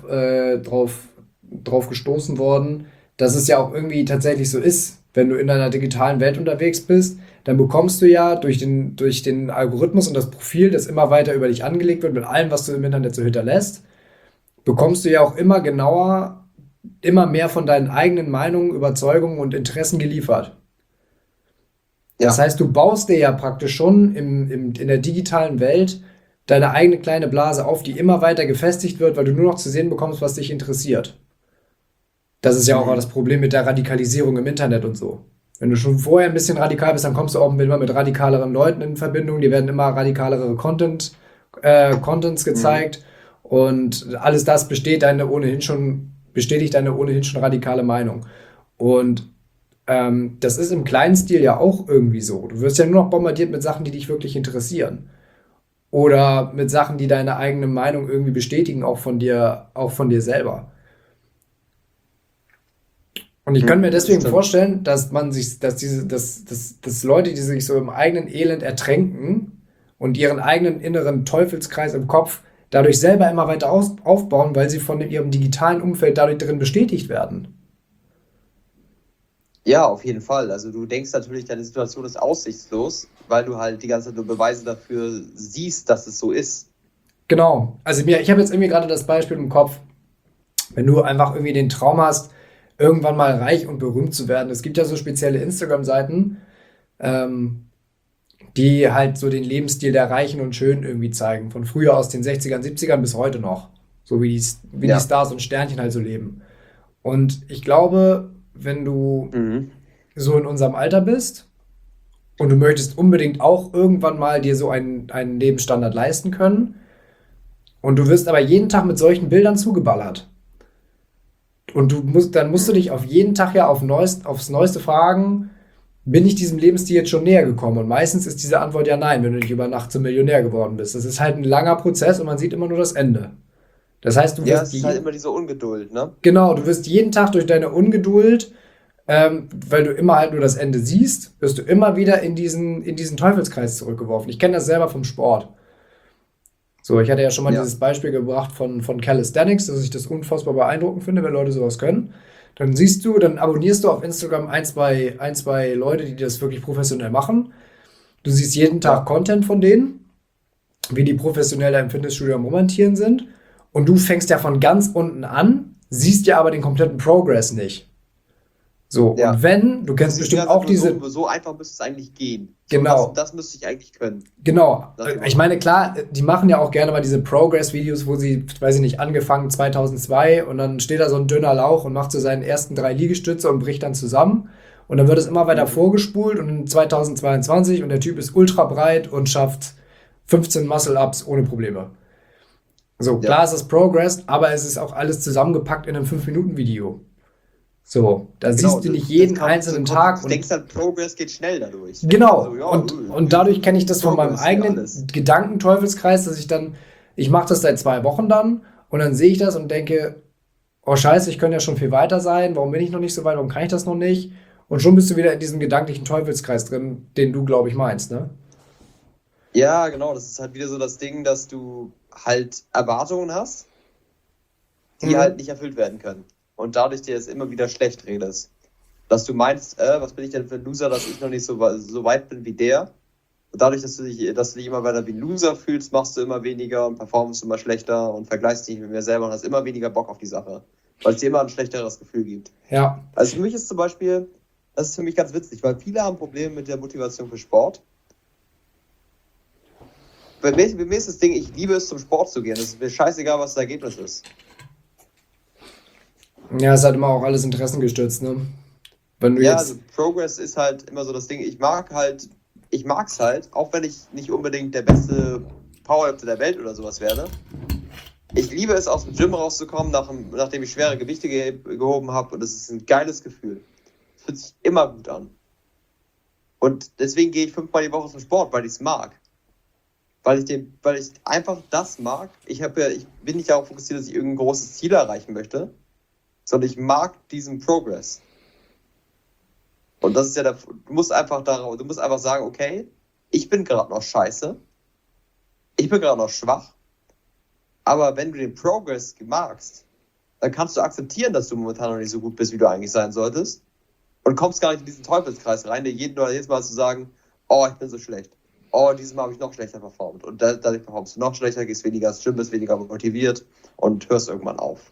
drauf gestoßen worden, dass es ja auch irgendwie tatsächlich so ist, wenn du in einer digitalen Welt unterwegs bist, dann bekommst du ja durch den Algorithmus und das Profil, das immer weiter über dich angelegt wird, mit allem, was du im Internet so hinterlässt, bekommst du ja auch immer genauer, immer mehr von deinen eigenen Meinungen, Überzeugungen und Interessen geliefert. Das ja, heißt, du baust dir ja praktisch schon in der digitalen Welt deine eigene kleine Blase auf, die immer weiter gefestigt wird, weil du nur noch zu sehen bekommst, was dich interessiert. Das ist ja auch das mhm. Problem mit der Radikalisierung im Internet und so. Wenn du schon vorher ein bisschen radikal bist, dann kommst du auch immer mit radikaleren Leuten in Verbindung. Die werden immer radikalere Contents Mhm. gezeigt. Und alles das bestätigt deine ohnehin schon radikale Meinung. Und das ist im kleinen Stil ja auch irgendwie so. Du wirst ja nur noch bombardiert mit Sachen, die dich wirklich interessieren. Oder mit Sachen, die deine eigene Meinung irgendwie bestätigen, auch von dir selber. Und ich könnte mir Das deswegen stimmt. vorstellen, dass Leute, die sich so im eigenen Elend ertränken und ihren eigenen inneren Teufelskreis im Kopf dadurch selber immer weiter aufbauen, weil sie von ihrem digitalen Umfeld dadurch drin bestätigt werden. Ja, auf jeden Fall. Also du denkst natürlich, deine Situation ist aussichtslos, weil du halt die ganze Zeit nur Beweise dafür siehst, dass es so ist. Genau. Also ich habe jetzt irgendwie gerade das Beispiel im Kopf, wenn du einfach irgendwie den Traum hast, irgendwann mal reich und berühmt zu werden. Es gibt ja so spezielle Instagram-Seiten, ähm, die halt so den Lebensstil der Reichen und Schönen irgendwie zeigen. Von früher aus den 60ern, 70ern bis heute noch. So wie die Ja. Stars und Sternchen halt so leben. Und ich glaube, wenn du Mhm. so in unserem Alter bist und du möchtest unbedingt auch irgendwann mal dir so einen Lebensstandard leisten können und du wirst aber jeden Tag mit solchen Bildern zugeballert. Und dann musst du Mhm. dich auf jeden Tag ja aufs Neueste fragen, bin ich diesem Lebensstil jetzt schon näher gekommen? Und meistens ist diese Antwort ja nein, wenn du nicht über Nacht zum Millionär geworden bist. Das ist halt ein langer Prozess und man sieht immer nur das Ende. Das heißt, Ja, es ist halt immer diese Ungeduld, ne? du wirst jeden Tag durch deine Ungeduld, weil du immer halt nur das Ende siehst, wirst du immer wieder in diesen Teufelskreis zurückgeworfen. Ich kenne das selber vom Sport. So, ich hatte ja schon mal Ja. dieses Beispiel gebracht von Calisthenics, dass ich das unfassbar beeindruckend finde, wenn Leute sowas können. Dann abonnierst du auf Instagram ein, zwei Leute, die das wirklich professionell machen. Du siehst jeden Tag Ja. Content von denen, wie die professionell da im Fitnessstudio am Romantieren sind. Und du fängst ja von ganz unten an, siehst ja aber den kompletten Progress nicht. So, und Ja. wenn, du Du kennst siehst die bestimmt ganze Zeit auch nur so, diese, so einfach müsste es eigentlich gehen. So, genau, das müsste ich eigentlich können. genau. Nach dem Ich Motto. meine, klar, die machen ja auch gerne mal diese Progress-Videos, wo sie, weiß ich nicht, angefangen 2002 und dann steht da so ein dünner Lauch und macht so seinen ersten 3 Liegestütze und bricht dann zusammen. Und dann wird es immer weiter Mhm. vorgespult und in 2022 und der Typ ist ultra breit und schafft 15 Muscle-Ups ohne Probleme. So, Ja. klar ist es Progress, aber es ist auch alles zusammengepackt in einem 5-Minuten-Video. So, da Genau, siehst du nicht das jeden kann, einzelnen Tag du denkst und dann, Progress geht schnell dadurch. Also, genau. ja, Und dadurch kenne ich das von meinem Progress geht eigenen alles. Gedankenteufelskreis, dass ich mache das seit 2 Wochen dann und dann sehe ich das und denke, oh Scheiße, ich könnte ja schon viel weiter sein, warum bin ich noch nicht so weit, warum kann ich das noch nicht? Und schon bist du wieder in diesem gedanklichen Teufelskreis drin, den du, glaube ich, meinst, ne? Ja, genau, das ist halt wieder so das Ding, dass du halt Erwartungen hast, die halt Mhm. nicht erfüllt werden können. Und dadurch dir es immer wieder schlecht redest. Dass du meinst, was bin ich denn für ein Loser, dass ich noch nicht so weit bin wie der. Und dadurch, dass du dich immer weiter wie ein Loser fühlst, machst du immer weniger und performst immer schlechter und vergleichst dich mit mir selber und hast immer weniger Bock auf die Sache. Weil es dir immer ein schlechteres Gefühl gibt. Ja. Also für mich ist zum Beispiel, das ist für mich ganz witzig, weil viele haben Probleme mit der Motivation für Sport. Bei mir ist das Ding, ich liebe es, zum Sport zu gehen. Es ist mir scheißegal, was das Ergebnis ist. Ja, es hat immer auch alles interessengestützt, ne? Wenn du Ja, also jetzt. Progress ist halt immer so das Ding. Ich mag's halt, auch wenn ich nicht unbedingt der beste Powerlifter der Welt oder sowas werde. Ich liebe es, aus dem Gym rauszukommen, nachdem ich schwere Gewichte gehoben habe. Und es ist ein geiles Gefühl. Es fühlt sich immer gut an. Und deswegen gehe ich 5-mal die Woche zum Sport, weil ich es mag. Weil ich einfach das mag. Ich bin nicht darauf fokussiert, dass ich irgendein großes Ziel erreichen möchte, sondern ich mag diesen Progress. Und das ist ja du musst einfach sagen, okay, ich bin gerade noch scheiße, ich bin gerade noch schwach, aber wenn du den Progress magst, dann kannst du akzeptieren, dass du momentan noch nicht so gut bist, wie du eigentlich sein solltest und kommst gar nicht in diesen Teufelskreis rein, dir jedes Mal zu sagen, oh, ich bin so schlecht. Oh, dieses Mal habe ich noch schlechter performt. Und dadurch performst du noch schlechter, gehst weniger ins Gym, bist weniger motiviert und hörst irgendwann auf.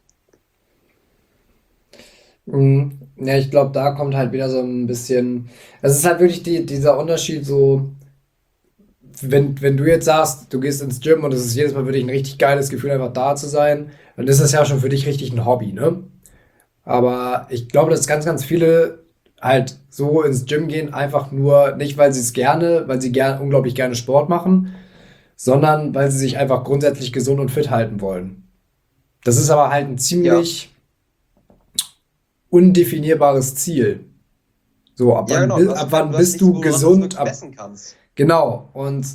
Ja, ich glaube, da kommt halt wieder so ein bisschen. Es ist halt wirklich dieser Unterschied, so, wenn du jetzt sagst, du gehst ins Gym und es ist jedes Mal wirklich ein richtig geiles Gefühl, einfach da zu sein, dann ist das ja schon für dich richtig ein Hobby, ne? Aber ich glaube, dass ganz, ganz viele halt so ins Gym gehen, einfach nur nicht, weil sie es gerne, weil sie unglaublich gerne Sport machen, sondern weil sie sich einfach grundsätzlich gesund und fit halten wollen. Das ist aber halt ein Ja, ziemlich undefinierbares Ziel. So, ja, genau. ab wann Du hast bist nichts, du woran du das gesund? wirklich messen kannst. Genau. Und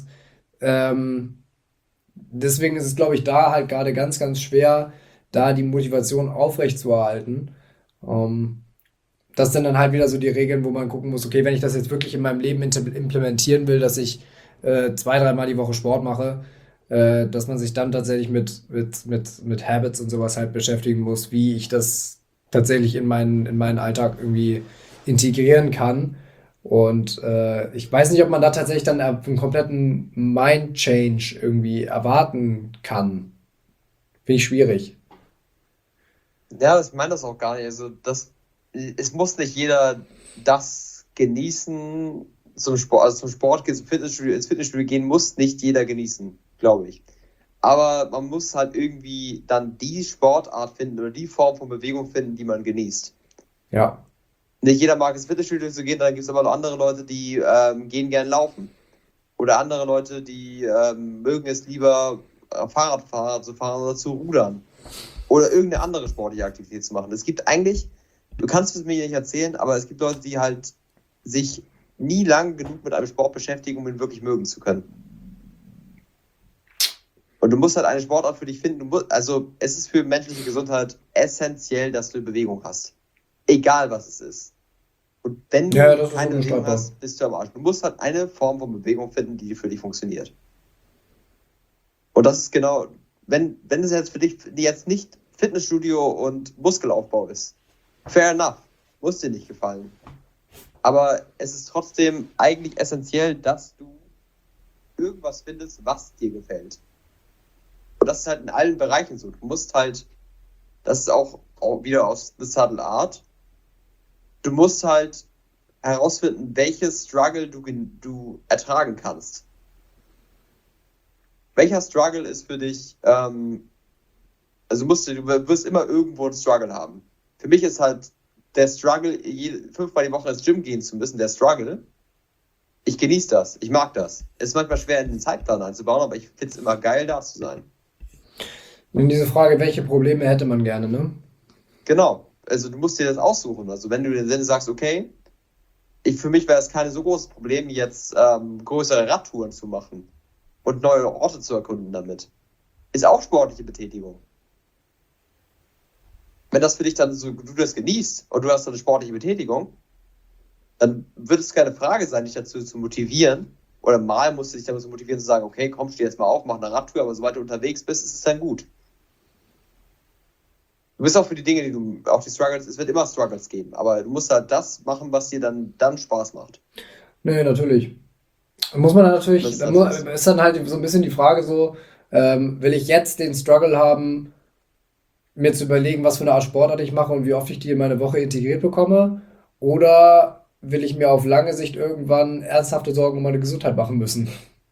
deswegen ist es, glaube ich, da halt gerade ganz, ganz schwer, da die Motivation aufrechtzuerhalten. Ähm, Das sind dann halt wieder so die Regeln, wo man gucken muss, okay, wenn ich das jetzt wirklich in meinem Leben implementieren will, dass ich 2, 3 Mal die Woche Sport mache, dass man sich dann tatsächlich mit Habits und sowas halt beschäftigen muss, wie ich das tatsächlich in meinen Alltag irgendwie integrieren kann. Und ich weiß nicht, ob man da tatsächlich dann einen kompletten Mind-Change irgendwie erwarten kann. Finde ich schwierig. Ja, ich meine das auch gar nicht. Es muss nicht jeder das genießen zum Sport, also zum Sport gehen, ins Fitnessstudio gehen muss nicht jeder genießen, glaube ich. Aber man muss halt irgendwie dann die Sportart finden oder die Form von Bewegung finden, die man genießt. Ja. Nicht jeder mag ins Fitnessstudio zu gehen, dann gibt es aber noch andere Leute, die gehen gern laufen. Oder andere Leute, die mögen es lieber Fahrrad zu fahren oder zu rudern. Oder irgendeine andere sportliche Aktivität zu machen. Es gibt eigentlich, du kannst es mir nicht erzählen, aber es gibt Leute, die halt sich nie lang genug mit einem Sport beschäftigen, um ihn wirklich mögen zu können. Und du musst halt eine Sportart für dich finden. Also es ist für menschliche Gesundheit essentiell, dass du Bewegung hast. Egal was es ist. Und wenn Ja, du das ist keine Bewegung unbestreitbar. hast, bist du am Arsch. Du musst halt eine Form von Bewegung finden, die für dich funktioniert. Und das ist genau, wenn es jetzt für dich jetzt nicht Fitnessstudio und Muskelaufbau ist, fair enough, muss dir nicht gefallen. Aber es ist trotzdem eigentlich essentiell, dass du irgendwas findest, was dir gefällt. Und das ist halt in allen Bereichen so. Du musst halt, das ist auch wieder aus The Subtle Art, du musst halt herausfinden, welches Struggle du ertragen kannst. Welcher Struggle ist für dich, also du wirst immer irgendwo einen Struggle haben. Für mich ist halt der Struggle, 5-mal die Woche ins Gym gehen zu müssen, der Struggle. Ich genieße das, ich mag das. Es ist manchmal schwer, in den Zeitplan einzubauen, aber ich finde es immer geil, da zu sein. Und diese Frage, welche Probleme hätte man gerne, ne? Genau, also du musst dir das aussuchen. Also wenn du sagst, okay, für mich wäre es kein so großes Problem, jetzt größere Radtouren zu machen und neue Orte zu erkunden damit. Ist auch sportliche Betätigung. Wenn das für dich dann so, du das genießt und du hast dann eine sportliche Betätigung, dann wird es keine Frage sein, dich dazu zu motivieren. Oder mal musst du dich dazu motivieren zu sagen, okay, komm, steh jetzt mal auf, mach eine Radtour, aber sobald du unterwegs bist, ist es dann gut. Du bist auch für die Dinge, auch die Struggles, es wird immer Struggles geben, aber du musst halt das machen, was dir dann Spaß macht. Nee, natürlich. Muss man dann natürlich, Das ist dann natürlich ist dann halt so ein bisschen die Frage so, will ich jetzt den Struggle haben, mir zu überlegen, was für eine Art Sportart ich mache und wie oft ich die in meine Woche integriert bekomme? Oder will ich mir auf lange Sicht irgendwann ernsthafte Sorgen um meine Gesundheit machen müssen?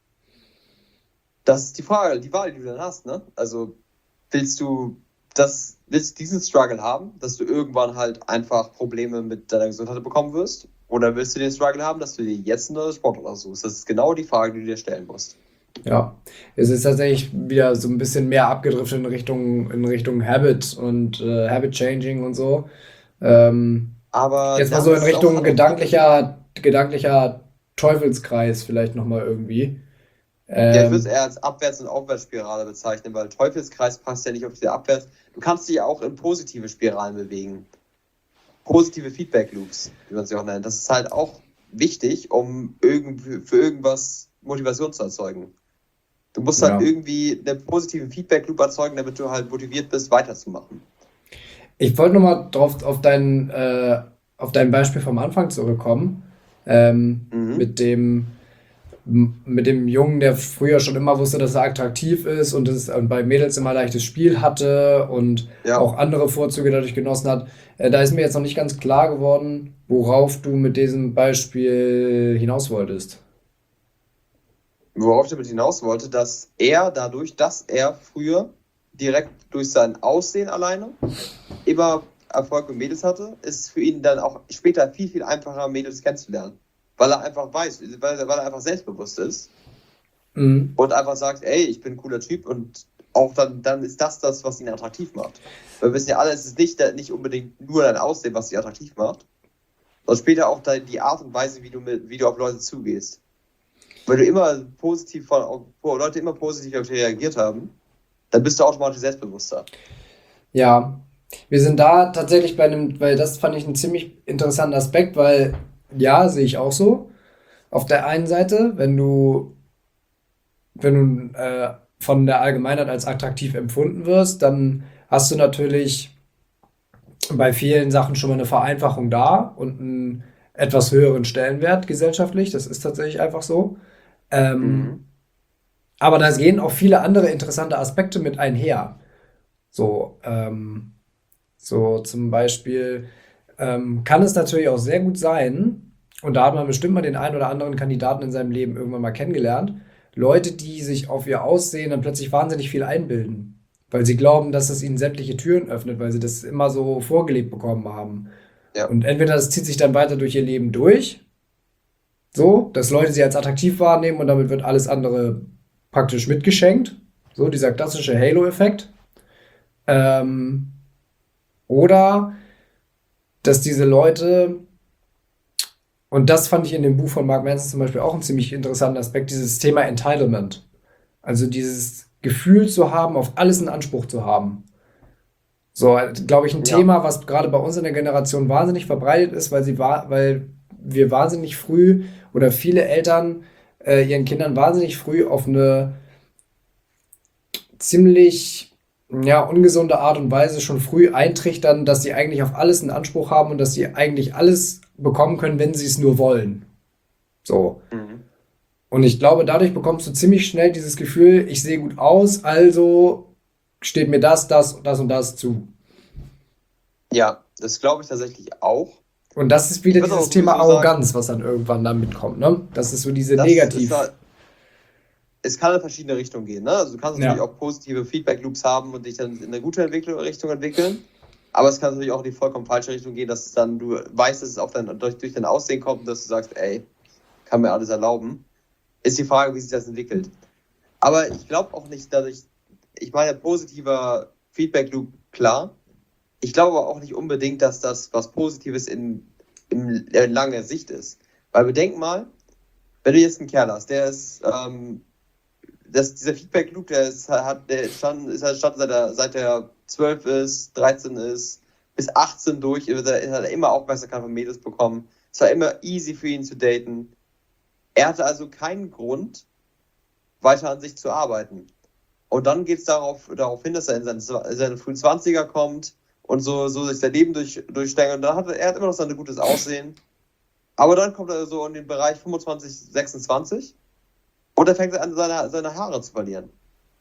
das ist die Frage, die Wahl, die du dann hast, ne? Also willst du diesen Struggle haben, dass du irgendwann halt einfach Probleme mit deiner Gesundheit bekommen wirst? Oder willst du den Struggle haben, dass du dir jetzt eine Sportart aussuchst? Das ist genau die Frage, die du dir stellen musst. Ja, es ist tatsächlich wieder so ein bisschen mehr abgedriftet in Richtung Habit und Habit Changing und so. Ähm, Aber Jetzt mal dann so in ist es auch Richtung andere Probleme. gedanklicher Teufelskreis vielleicht nochmal irgendwie. Ja, ich würde es Ähm, eher als Abwärts- und Aufwärtsspirale bezeichnen, weil Teufelskreis passt ja nicht auf diese Abwärts. Du kannst dich ja auch in positive Spiralen bewegen. Positive Feedback-Loops, wie man sie auch nennt. Das ist halt auch wichtig, um für irgendwas Motivation zu erzeugen. Du musst halt ja. irgendwie einen positiven Feedback-Loop erzeugen, damit du halt motiviert bist, weiterzumachen. Ich wollte nochmal drauf auf dein Beispiel vom Anfang zurückkommen. Mhm. Mit mit dem Jungen, der früher schon immer wusste, dass er attraktiv ist und und bei Mädels immer leichtes Spiel hatte und Ja. auch andere Vorzüge dadurch genossen hat. Da ist mir jetzt noch nicht ganz klar geworden, worauf du mit diesem Beispiel hinaus wolltest. Worauf ich damit hinaus wollte, dass er dadurch, dass er früher direkt durch sein Aussehen alleine immer Erfolg mit Mädels hatte, ist es für ihn dann auch später viel, viel einfacher, Mädels kennenzulernen. Weil er einfach weiß, weil er einfach selbstbewusst ist Mhm. und einfach sagt, ey, ich bin ein cooler Typ und auch dann ist das, was ihn attraktiv macht. Weil wir wissen ja alle, es ist nicht unbedingt nur dein Aussehen, was dich attraktiv macht, sondern später auch die Art und Weise, wie du auf Leute zugehst. Weil du immer Leute immer positiv auf dich reagiert haben, dann bist du automatisch selbstbewusster. Ja, wir sind da tatsächlich weil das fand ich einen ziemlich interessanten Aspekt, weil ja, sehe ich auch so. Auf der einen Seite, wenn du von der Allgemeinheit als attraktiv empfunden wirst, dann hast du natürlich bei vielen Sachen schon mal eine Vereinfachung da und einen etwas höheren Stellenwert gesellschaftlich. Das ist tatsächlich einfach so. Ähm, Mhm. aber da gehen auch viele andere interessante Aspekte mit einher. So, so zum Beispiel kann es natürlich auch sehr gut sein, und da hat man bestimmt mal den einen oder anderen Kandidaten in seinem Leben irgendwann mal kennengelernt, Leute, die sich auf ihr Aussehen dann plötzlich wahnsinnig viel einbilden, weil sie glauben, dass es ihnen sämtliche Türen öffnet, weil sie das immer so vorgelebt bekommen haben. Ja. Und entweder das zieht sich dann weiter durch ihr Leben durch, so, dass Leute sie als attraktiv wahrnehmen und damit wird alles andere praktisch mitgeschenkt. So, dieser klassische Halo-Effekt. Ähm, oder dass diese Leute, und das fand ich in dem Buch von Mark Manson zum Beispiel auch einen ziemlich interessanten Aspekt, dieses Thema Entitlement. Also dieses Gefühl zu haben, auf alles einen Anspruch zu haben. So, glaube ich, ein Ja. Thema, was gerade bei uns in der Generation wahnsinnig verbreitet ist, weil wir wahnsinnig früh oder viele Eltern ihren Kindern wahnsinnig früh auf eine ziemlich ja, ungesunde Art und Weise schon früh eintrichtern, dass sie eigentlich auf alles einen Anspruch haben und dass sie eigentlich alles bekommen können, wenn sie es nur wollen. So. Mhm. Und ich glaube, dadurch bekommst du ziemlich schnell dieses Gefühl, ich sehe gut aus, also steht mir das und das zu. Ja, das glaube ich tatsächlich auch. Und das ist Ich wieder würde aber dieses Thema sowieso sagen, Arroganz, was dann irgendwann da mitkommt, ne? Das ist so diese das ist Negativ. halt, es kann in verschiedene Richtungen gehen. Ne? Also du kannst natürlich Ja. auch positive Feedback-Loops haben und dich dann in eine gute Richtung entwickeln. Aber es kann natürlich auch in die vollkommen falsche Richtung gehen, dass es dann, du weißt, dass es auf durch dein Aussehen kommt und dass du sagst, ey, kann mir alles erlauben. Ist die Frage, wie sich das entwickelt. Aber ich glaube auch nicht, ich meine, positiver Feedback-Loop, klar. Ich glaube aber auch nicht unbedingt, dass das was Positives in langer Sicht ist. Weil bedenk mal, wenn du jetzt einen Kerl hast, der ist, dieser Feedback-Loop, stand seit er 12 ist, 13 ist, bis 18 durch, hat er immer Aufmerksamkeit von Mädels bekommen. Es war immer easy für ihn zu daten. Er hatte also keinen Grund, weiter an sich zu arbeiten. Und dann geht es darauf hin, dass er in seine frühen 20er kommt und so sich sein Leben durchstängelt. Und dann hat er immer noch sein gutes Aussehen. Aber dann kommt er so in den Bereich 25, 26 und er fängt an, seine Haare zu verlieren.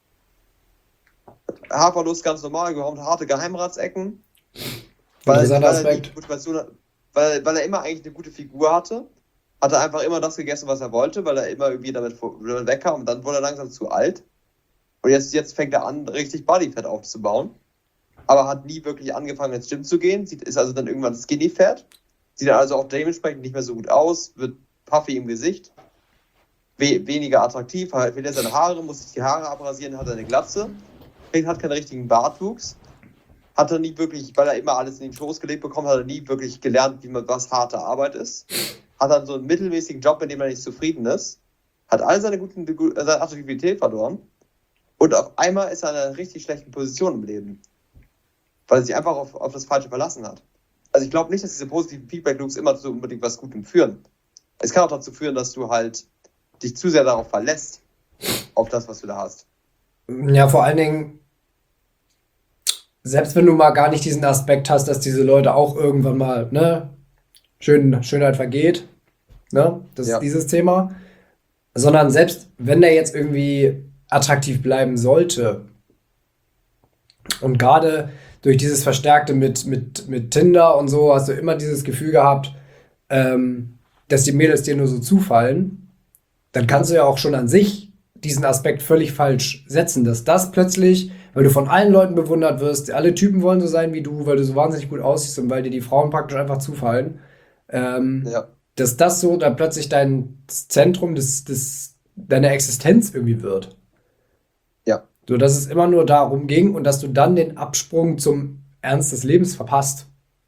Haarverlust ganz normal, harte Geheimratsecken, Interessanter weil er Aspekt. die Motivation hat, weil er immer eigentlich eine gute Figur hatte. Hat er einfach immer das gegessen, was er wollte, weil er immer irgendwie damit wegkam und dann wurde er langsam zu alt. Und jetzt fängt er an, richtig Bodyfat aufzubauen. Aber hat nie wirklich angefangen, ins Gym zu gehen. Ist also dann irgendwann Skinny Fat. Sieht dann also auch dementsprechend nicht mehr so gut aus. Wird puffy im Gesicht. Weniger attraktiv. Verliert seine Haare, muss sich die Haare abrasieren, hat eine Glatze. Hat keinen richtigen Bartwuchs. Hat er nie wirklich, weil er immer alles in den Schoß gelegt bekommen, hat er nie wirklich gelernt, was harte Arbeit ist. Hat dann so einen mittelmäßigen Job, in dem er nicht zufrieden ist. Hat all seine Attraktivität verloren. Und auf einmal ist er in einer richtig schlechten Position im Leben. Weil er sich einfach auf das Falsche verlassen hat. Also ich glaube nicht, dass diese positiven Feedback-Loops immer zu unbedingt was Gutem führen. Es kann auch dazu führen, dass du halt dich zu sehr darauf verlässt, auf das, was du da hast. Ja, vor allen Dingen, selbst wenn du mal gar nicht diesen Aspekt hast, dass diese Leute auch irgendwann mal, ne, Schönheit vergeht, ne, das ist Ja, dieses Thema, sondern selbst wenn der jetzt irgendwie attraktiv bleiben sollte und gerade durch dieses Verstärkte mit Tinder und so hast du immer dieses Gefühl gehabt, dass die Mädels dir nur so zufallen, dann kannst du ja auch schon an sich diesen Aspekt völlig falsch setzen, dass das plötzlich, weil du von allen Leuten bewundert wirst, alle Typen wollen so sein wie du, weil du so wahnsinnig gut aussiehst und weil dir die Frauen praktisch einfach zufallen, ähm, ja, dass das so dann plötzlich dein Zentrum deiner Existenz irgendwie wird. ja. So dass es immer nur darum ging und dass du dann den Absprung zum Ernst des Lebens verpasst.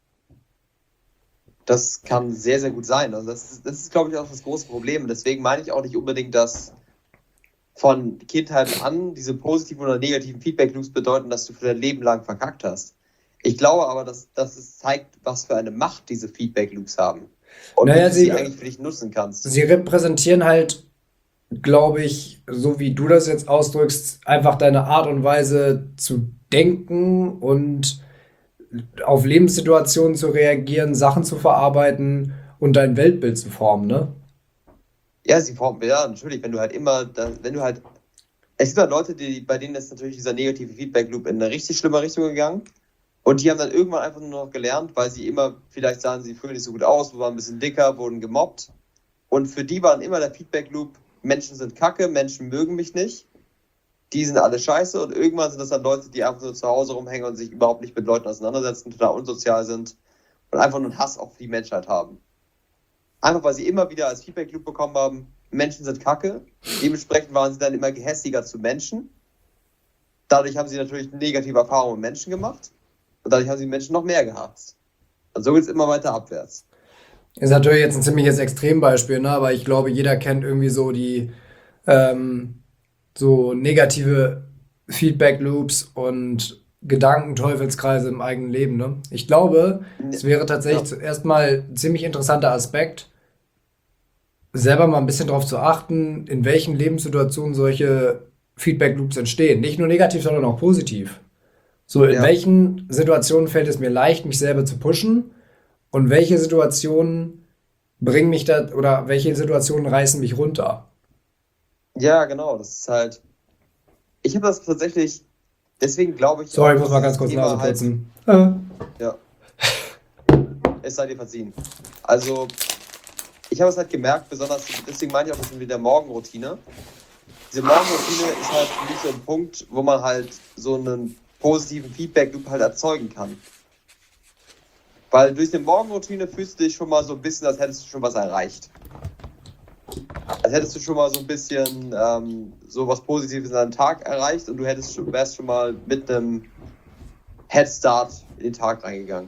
Das kann sehr, sehr gut sein. Also das ist, glaube ich, auch das große Problem. Deswegen meine ich auch nicht unbedingt, dass von Kindheit an diese positiven oder negativen Feedback-Loops bedeuten, dass du für dein Leben lang verkackt hast. Ich glaube aber, dass es zeigt, was für eine Macht diese Feedback-Loops haben und wie Naja, du sie eigentlich für dich nutzen kannst. sie repräsentieren halt, glaube ich, so wie du das jetzt ausdrückst, einfach deine Art und Weise zu denken und auf Lebenssituationen zu reagieren, Sachen zu verarbeiten und dein Weltbild zu formen, ne? Ja, ja, natürlich, wenn du halt, es gibt halt Leute, bei denen ist natürlich dieser negative Feedback-Loop in eine richtig schlimme Richtung gegangen und die haben dann irgendwann einfach nur noch gelernt, weil sie immer vielleicht sahen, sie fühlen nicht so gut aus, waren ein bisschen dicker, wurden gemobbt und für die war dann immer der Feedback-Loop, Menschen sind kacke, Menschen mögen mich nicht, die sind alle scheiße und irgendwann sind das dann Leute, die einfach nur zu Hause rumhängen und sich überhaupt nicht mit Leuten auseinandersetzen, total unsozial sind und einfach nur einen Hass auf die Menschheit haben. Einfach weil sie immer wieder als Feedback-Loop bekommen haben, Menschen sind kacke. Dementsprechend waren sie dann immer gehässiger zu Menschen. Dadurch haben sie natürlich negative Erfahrungen mit Menschen gemacht. Und dadurch haben sie Menschen noch mehr gehasst. Und so geht es immer weiter abwärts. Ist natürlich jetzt ein ziemliches Extrembeispiel, ne? Aber ich glaube, jeder kennt irgendwie so die so negative Feedback-Loops und Gedankenteufelskreise im eigenen Leben, ne? Ich glaube, es wäre tatsächlich Ja, zuerst mal ein ziemlich interessanter Aspekt, selber mal ein bisschen darauf zu achten, in welchen Lebenssituationen solche Feedback-Loops entstehen. Nicht nur negativ, sondern auch positiv. So, in ja, welchen Situationen fällt es mir leicht, mich selber zu pushen und welche Situationen bringen mich da oder welche Situationen reißen mich runter? ja, genau. Das ist halt. Ich habe das tatsächlich, deswegen glaube ich Sorry, auch, ich muss dass mal ganz dieses kurz Nase Thema halt, putzen. ja, es sei dir verziehen. Also, ich habe es halt gemerkt, besonders, deswegen meine ich auch, das mit der Morgenroutine. Diese Morgenroutine ist halt für mich so ein Punkt, wo man halt so einen positiven Feedback-Loop halt erzeugen kann. Weil durch eine Morgenroutine fühlst du dich schon mal so ein bisschen, als hättest du schon was erreicht. Als hättest du schon mal so ein bisschen so was Positives in deinem Tag erreicht und wärst schon mal mit einem Headstart in den Tag reingegangen.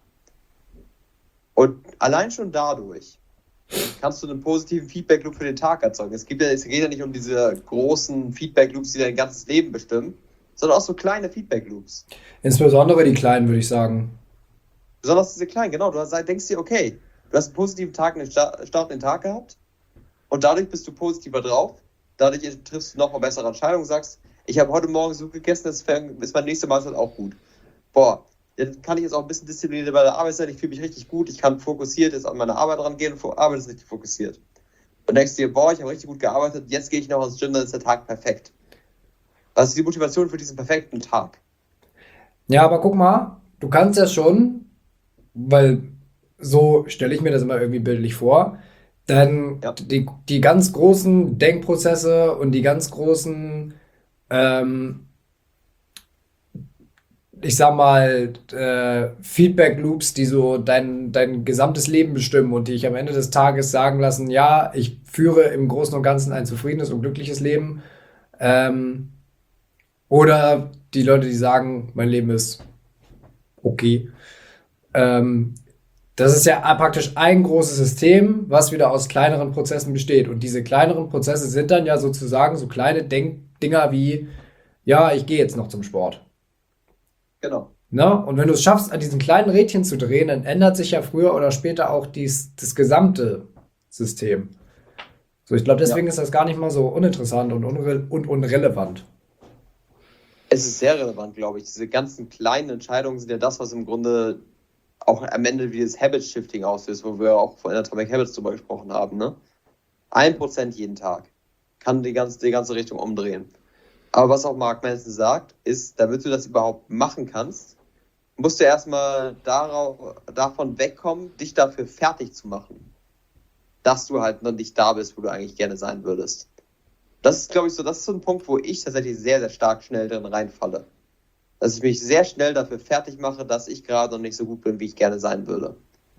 Und allein schon dadurch kannst du einen positiven Feedback-Loop für den Tag erzeugen. Es geht ja nicht um diese großen Feedback-Loops, die dein ganzes Leben bestimmen, sondern auch so kleine Feedback-Loops. Insbesondere die Kleinen, würde ich sagen. Besonders diese kleinen, genau. Denkst dir, okay, du hast einen positiven Start in den Tag gehabt und dadurch bist du positiver drauf. Dadurch triffst du noch mal bessere Entscheidungen, sagst, ich habe heute Morgen so gegessen, das ist mein nächste Mahlzeit auch gut. Boah, dann kann ich jetzt auch ein bisschen diszipliniert bei der Arbeit sein, ich fühle mich richtig gut, ich kann fokussiert jetzt an meine Arbeit rangehen und Arbeit ist richtig fokussiert. Und denkst dir, boah, ich habe richtig gut gearbeitet, jetzt gehe ich noch ins Gym, dann ist der Tag perfekt. Was ist die Motivation für diesen perfekten Tag? Ja, aber guck mal, du kannst ja schon, weil so stelle ich mir das immer irgendwie bildlich vor, denn Ja, die ganz großen Denkprozesse und die ganz großen, ähm, ich sag mal, Feedback Loops, die so dein gesamtes Leben bestimmen und die dich am Ende des Tages sagen lassen, ja, ich führe im Großen und Ganzen ein zufriedenes und glückliches Leben. Ähm, oder die Leute, die sagen, mein Leben ist okay. Ähm, Das ist ja praktisch ein großes System, was wieder aus kleineren Prozessen besteht. Und diese kleineren Prozesse sind dann ja sozusagen so kleine Denkdinger wie, ja, ich gehe jetzt noch zum Sport. genau. Ne? Und wenn du es schaffst, an diesen kleinen Rädchen zu drehen, dann ändert sich ja früher oder später auch das gesamte System. So, ich glaube, Ja. deswegen ist das gar nicht mal so uninteressant und unrelevant. Es ist sehr relevant, glaube ich. Diese ganzen kleinen Entscheidungen sind ja das, was im Grunde auch am Ende wie das Habit-Shifting auslöst, wo wir auch von Atomic Habits drüber gesprochen haben. Ne? 1% jeden Tag kann die ganze Richtung umdrehen. Aber was auch Mark Manson sagt, ist, damit du das überhaupt machen kannst, musst du erstmal davon wegkommen, dich dafür fertig zu machen, dass du halt noch nicht da bist, wo du eigentlich gerne sein würdest. Das ist, glaube ich, das ist so ein Punkt, wo ich tatsächlich sehr, sehr stark schnell drin reinfalle. Dass ich mich sehr schnell dafür fertig mache, dass ich gerade noch nicht so gut bin, wie ich gerne sein würde.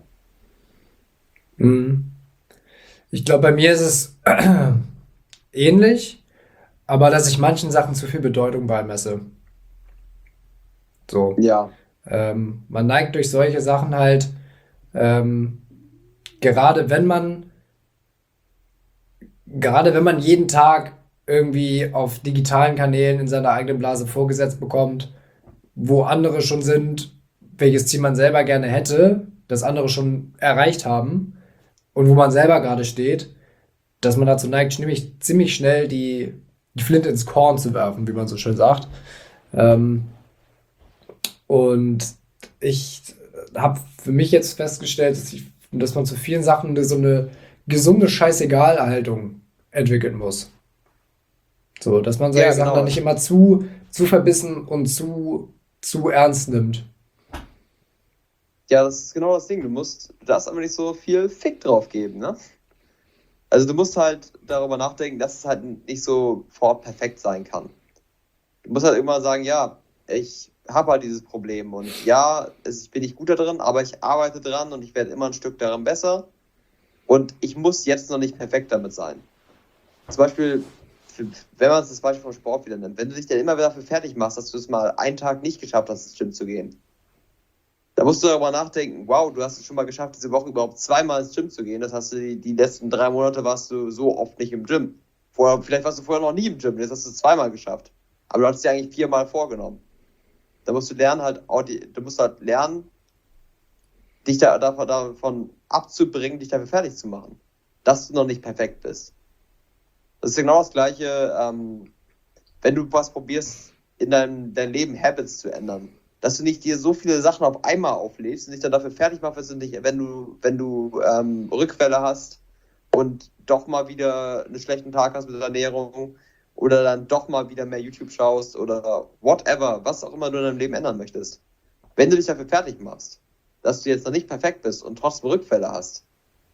Mhm. Ich glaube, bei mir ist es ähnlich, aber dass ich manchen Sachen zu viel Bedeutung beimesse. So. Ja, Man neigt durch solche Sachen halt, ähm, gerade wenn man, gerade wenn man jeden Tag irgendwie auf digitalen Kanälen in seiner eigenen Blase vorgesetzt bekommt, wo andere schon sind, welches Ziel man selber gerne hätte, das andere schon erreicht haben und wo man selber gerade steht, dass man dazu neigt, ziemlich schnell die Flinte ins Korn zu werfen, wie man so schön sagt. Ähm, und ich habe für mich jetzt festgestellt, dass man zu vielen Sachen so eine gesunde Scheißegal-Haltung entwickeln muss. So, dass man solche ja, Sachen dann genau. nicht immer zu verbissen und zu ernst nimmt. Ja, das ist genau das Ding. Du darfst aber nicht so viel Fick drauf geben, ne? Also du musst halt darüber nachdenken, dass es halt nicht sofort perfekt sein kann. Du musst halt immer sagen, ja, ich habe halt dieses Problem und ja, ich bin nicht gut da drin, aber ich arbeite dran und ich werde immer ein Stück darin besser und ich muss jetzt noch nicht perfekt damit sein. Zum Beispiel, wenn man das Beispiel vom Sport wieder nimmt, wenn du dich dann immer wieder dafür fertig machst, dass du es mal einen Tag nicht geschafft hast, ins Gym zu gehen, da musst du darüber nachdenken, wow, du hast es schon mal geschafft, diese Woche überhaupt zweimal ins Gym zu gehen. Das hast du die letzten 3 Monate warst du so oft nicht im Gym. Vielleicht warst du vorher noch nie im Gym, jetzt hast du es zweimal geschafft. Aber du hattest dir eigentlich 4-mal vorgenommen. Da musst du lernen, dich davon abzubringen, dich dafür fertig zu machen. Dass du noch nicht perfekt bist. Das ist genau das Gleiche, wenn du was probierst, in dein Leben Habits zu ändern. Dass du nicht dir so viele Sachen auf einmal auflädst und dich dann dafür fertig machst, wenn du Rückfälle hast und doch mal wieder einen schlechten Tag hast mit der Ernährung oder dann doch mal wieder mehr YouTube schaust oder whatever, was auch immer du in deinem Leben ändern möchtest. Wenn du dich dafür fertig machst, dass du jetzt noch nicht perfekt bist und trotzdem Rückfälle hast,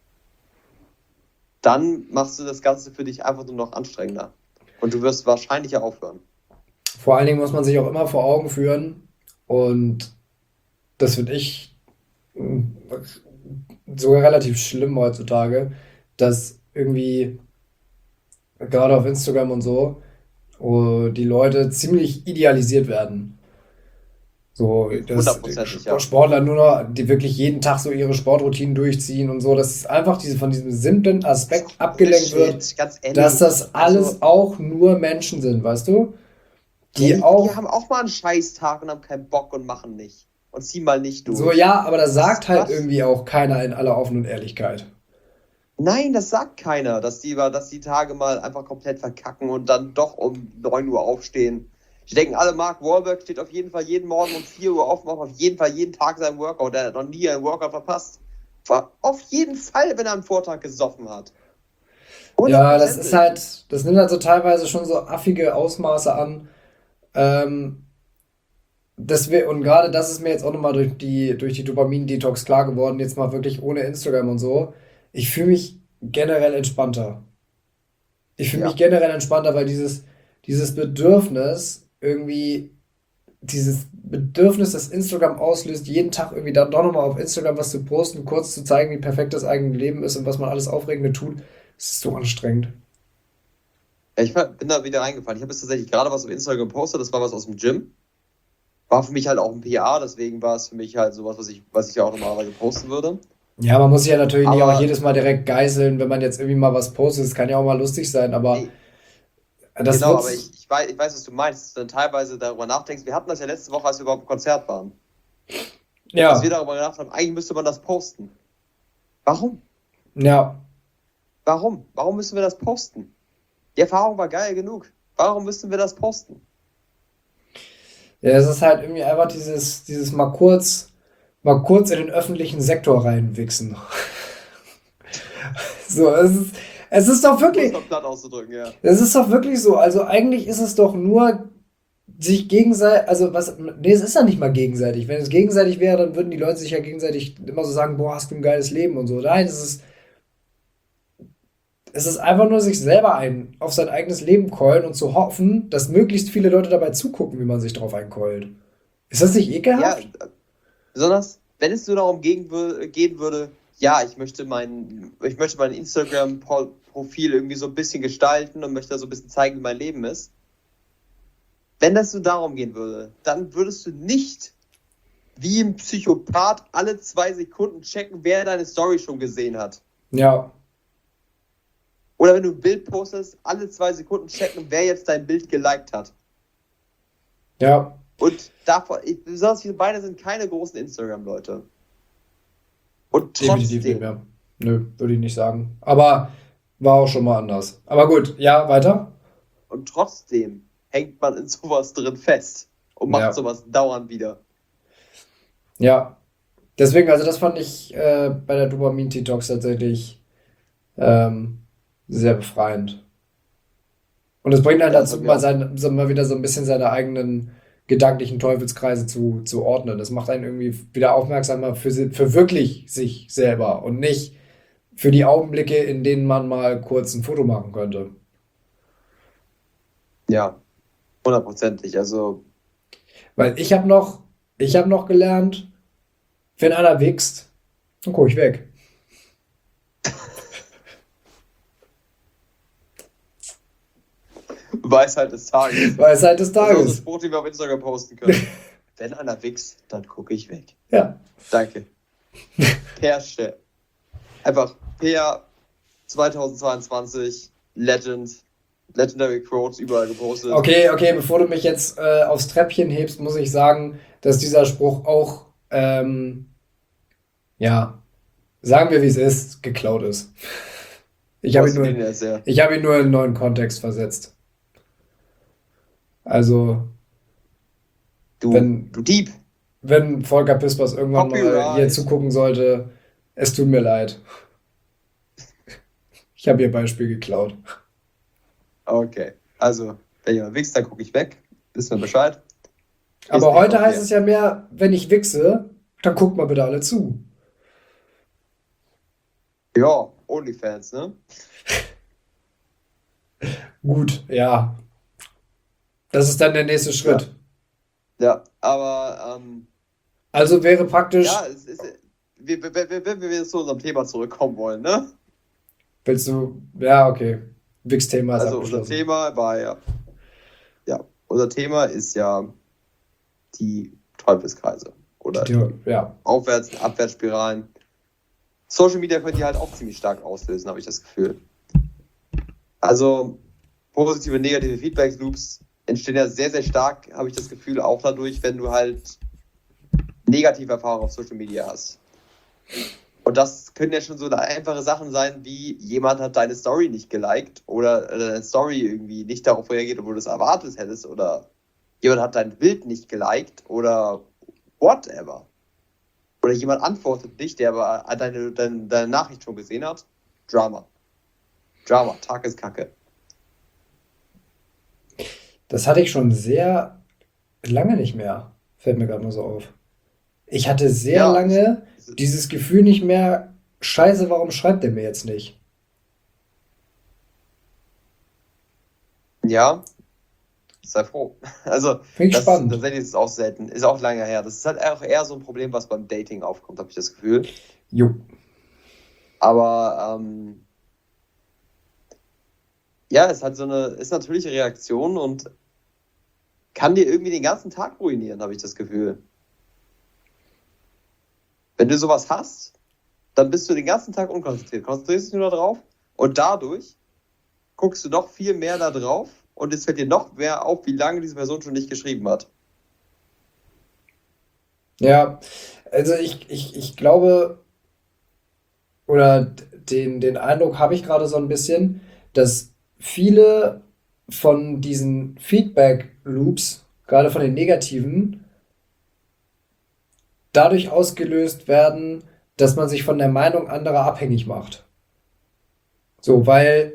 dann machst du das Ganze für dich einfach nur noch anstrengender. Und du wirst wahrscheinlicher aufhören. Vor allen Dingen muss man sich auch immer vor Augen führen, und das finde ich sogar relativ schlimm heutzutage, dass irgendwie gerade auf Instagram und so die Leute ziemlich idealisiert werden. So, dass die Hundertprozentig, ja. Sportler nur noch, die wirklich jeden Tag so ihre Sportroutinen durchziehen und so, dass es einfach von diesem simplen Aspekt abgelenkt wird, Bullshit, ganz dass ehrlich. das alles auch nur Menschen sind, weißt du? Die Die auch haben auch mal einen Scheißtag und haben keinen Bock und machen nicht. Und ziehen mal nicht so, durch. ja, aber das Das sagt ist halt Quatsch. irgendwie auch keiner in aller offenen Ehrlichkeit. Nein, das sagt keiner, dass die Tage mal einfach komplett verkacken und dann doch um 9 Uhr aufstehen. Die denken alle, Mark Wahlberg steht auf jeden Fall jeden Morgen um 4 Uhr auf, macht auf jeden Fall jeden Tag seinen Workout. Der hat noch nie einen Workout verpasst. Auf jeden Fall, wenn er am Vortag gesoffen hat. Ja, das ist 100%. halt, das nimmt halt so teilweise schon so affige Ausmaße an. Ähm, und gerade das ist mir jetzt auch nochmal durch die Dopamin-Detox klar geworden, jetzt mal wirklich ohne Instagram und so. Ich fühle mich generell entspannter. Ich fühle mich Ja. generell entspannter, weil dieses Bedürfnis irgendwie, dieses Bedürfnis, das Instagram auslöst, jeden Tag irgendwie dann doch nochmal auf Instagram was zu posten, kurz zu zeigen, wie perfekt das eigene Leben ist und was man alles Aufregende tut, das ist so anstrengend. Bin da wieder reingefallen. Ich habe jetzt tatsächlich gerade was auf Instagram gepostet, das war was aus dem Gym. War für mich halt auch ein PR, deswegen war es für mich halt sowas, was ich ja auch normalerweise posten würde. Ja, man muss sich ja natürlich nicht auch Aber jedes Mal direkt geißeln, wenn man jetzt irgendwie mal was postet. Es kann ja auch mal lustig sein, aber nee, das genau, aber wird's. ich weiß, was du meinst, dass du dann teilweise darüber nachdenkst. Wir hatten das ja letzte Woche, als wir überhaupt im Konzert waren. Dass wir Ja, darüber gedacht haben, eigentlich müsste man das posten. Warum? ja, Warum? Warum müssen wir das posten? Die Erfahrung war geil genug. Warum müssen wir das posten? ja, es ist halt irgendwie einfach dieses mal kurz in den öffentlichen Sektor reinwichsen. So, es ist doch Um es wirklich, mal platt auszudrücken, ja. es ist doch wirklich so. Also eigentlich ist es doch nur sich gegenseitig, also was, nee, es ist ja nicht mal gegenseitig. Wenn es gegenseitig wäre, dann würden die Leute sich ja gegenseitig immer so sagen, boah, hast du ein geiles Leben und so. Nein, es ist einfach nur sich selber auf sein eigenes Leben keulen und zu hoffen, dass möglichst viele Leute dabei zugucken, wie man sich drauf einkeult. Ist das nicht Ja, ekelhaft? besonders, wenn es nur darum gehen würde, ja, ich möchte mein Instagram-Profil irgendwie so ein bisschen gestalten und möchte da so ein bisschen zeigen, wie mein Leben ist. Wenn das nur darum gehen würde, dann würdest du nicht wie ein Psychopath alle 2 Sekunden checken, wer deine Story schon gesehen hat. Ja, Oder wenn du ein Bild postest, alle 2 Sekunden checken, wer jetzt dein Bild geliked hat. ja, Und besonders wir beide sind keine großen Instagram-Leute. Und definitiv nicht trotzdem, mehr. Nö, würde ich nicht sagen. Aber war auch schon mal anders. Aber gut, ja, weiter. und trotzdem hängt man in sowas drin fest und macht Ja, sowas dauernd wieder. ja. Deswegen, also das fand ich bei der Dopamin-Detox tatsächlich ähm, sehr befreiend. Und es bringt einen Ja, das dazu, hat mir auch. mal wieder so ein bisschen seine eigenen gedanklichen Teufelskreise zu ordnen. Das macht einen irgendwie wieder aufmerksamer für wirklich sich selber und nicht für die Augenblicke, in denen man mal kurz ein Foto machen könnte. Ja, hundertprozentig. Also, Weil ich hab noch gelernt, wenn einer wächst, dann gucke ich weg. Weisheit des Tages. Weisheit des Das ist auch so ein Tages. Spruch, den wir auf Instagram posten können. Wenn einer wächst, dann gucke ich weg. Ja. Danke. Per Stelle. Einfach per 2022 Legendary Quotes überall gepostet. Okay, bevor du mich jetzt aufs Treppchen hebst, muss ich sagen, dass dieser Spruch auch, ja, sagen wir wie es ist, geklaut ist. Ich habe Aus ihn dem nur, Linie ist er. ich habe ihn nur in einen neuen Kontext versetzt. Also, Du wenn, Dieb. wenn Volker Pispers irgendwann mal hier Copyright. zugucken sollte, es tut mir leid. Ich habe ihr Beispiel geklaut. Okay. Also, wenn jemand wächst, dann gucke ich weg. Wissen wir Bescheid. Ist Aber nicht heute von heißt mir. es ja mehr, wenn ich wichse, dann guckt mal bitte alle zu. Ja, OnlyFans, ne? Gut, ja. Das ist dann der nächste Ja, Schritt. ja, aber Also wäre ja, praktisch, es ist, wenn wir jetzt zu unserem Thema zurückkommen wollen, ne? willst du, ja, okay. Wix-Thema ist Also unser abgeschlossen. Thema war ja, unser Thema ist ja die Teufelskreise oder die Ja. Aufwärts- und Abwärtsspiralen. Social Media können die halt auch ziemlich stark auslösen, habe ich das Gefühl. Also positive, negative Feedback-Loops entstehen ja sehr, sehr stark, habe ich das Gefühl, auch dadurch, wenn du halt negative Erfahrungen auf Social Media hast. Und das können ja schon so einfache Sachen sein, wie jemand hat deine Story nicht geliked oder deine Story irgendwie nicht darauf reagiert, obwohl du es erwartet hättest, oder jemand hat dein Bild nicht geliked oder whatever. Oder jemand antwortet nicht, der aber deine Nachricht schon gesehen hat. Drama. Drama, Tag ist Kacke. Das hatte ich schon sehr lange nicht mehr. Fällt mir gerade mal so auf. Ich hatte sehr Ja, lange dieses Gefühl nicht mehr, Scheiße, warum schreibt er mir jetzt nicht? ja, sei froh. Also, Finde ich das spannend. tatsächlich ist es auch selten. Ist auch lange her. Das ist halt auch eher so ein Problem, was beim Dating aufkommt, habe ich das Gefühl. Jo. Aber ja, es hat ist natürlich eine Reaktion und kann dir irgendwie den ganzen Tag ruinieren, habe ich das Gefühl. Wenn du sowas hast, dann bist du den ganzen Tag unkonzentriert. Konzentrierst dich nur darauf und dadurch guckst du noch viel mehr da drauf und es fällt dir noch mehr auf, wie lange diese Person schon nicht geschrieben hat. Ja, also ich glaube, oder den Eindruck habe ich gerade so ein bisschen, dass viele von diesen Feedback-Loops, gerade von den negativen, dadurch ausgelöst werden, dass man sich von der Meinung anderer abhängig macht. So, weil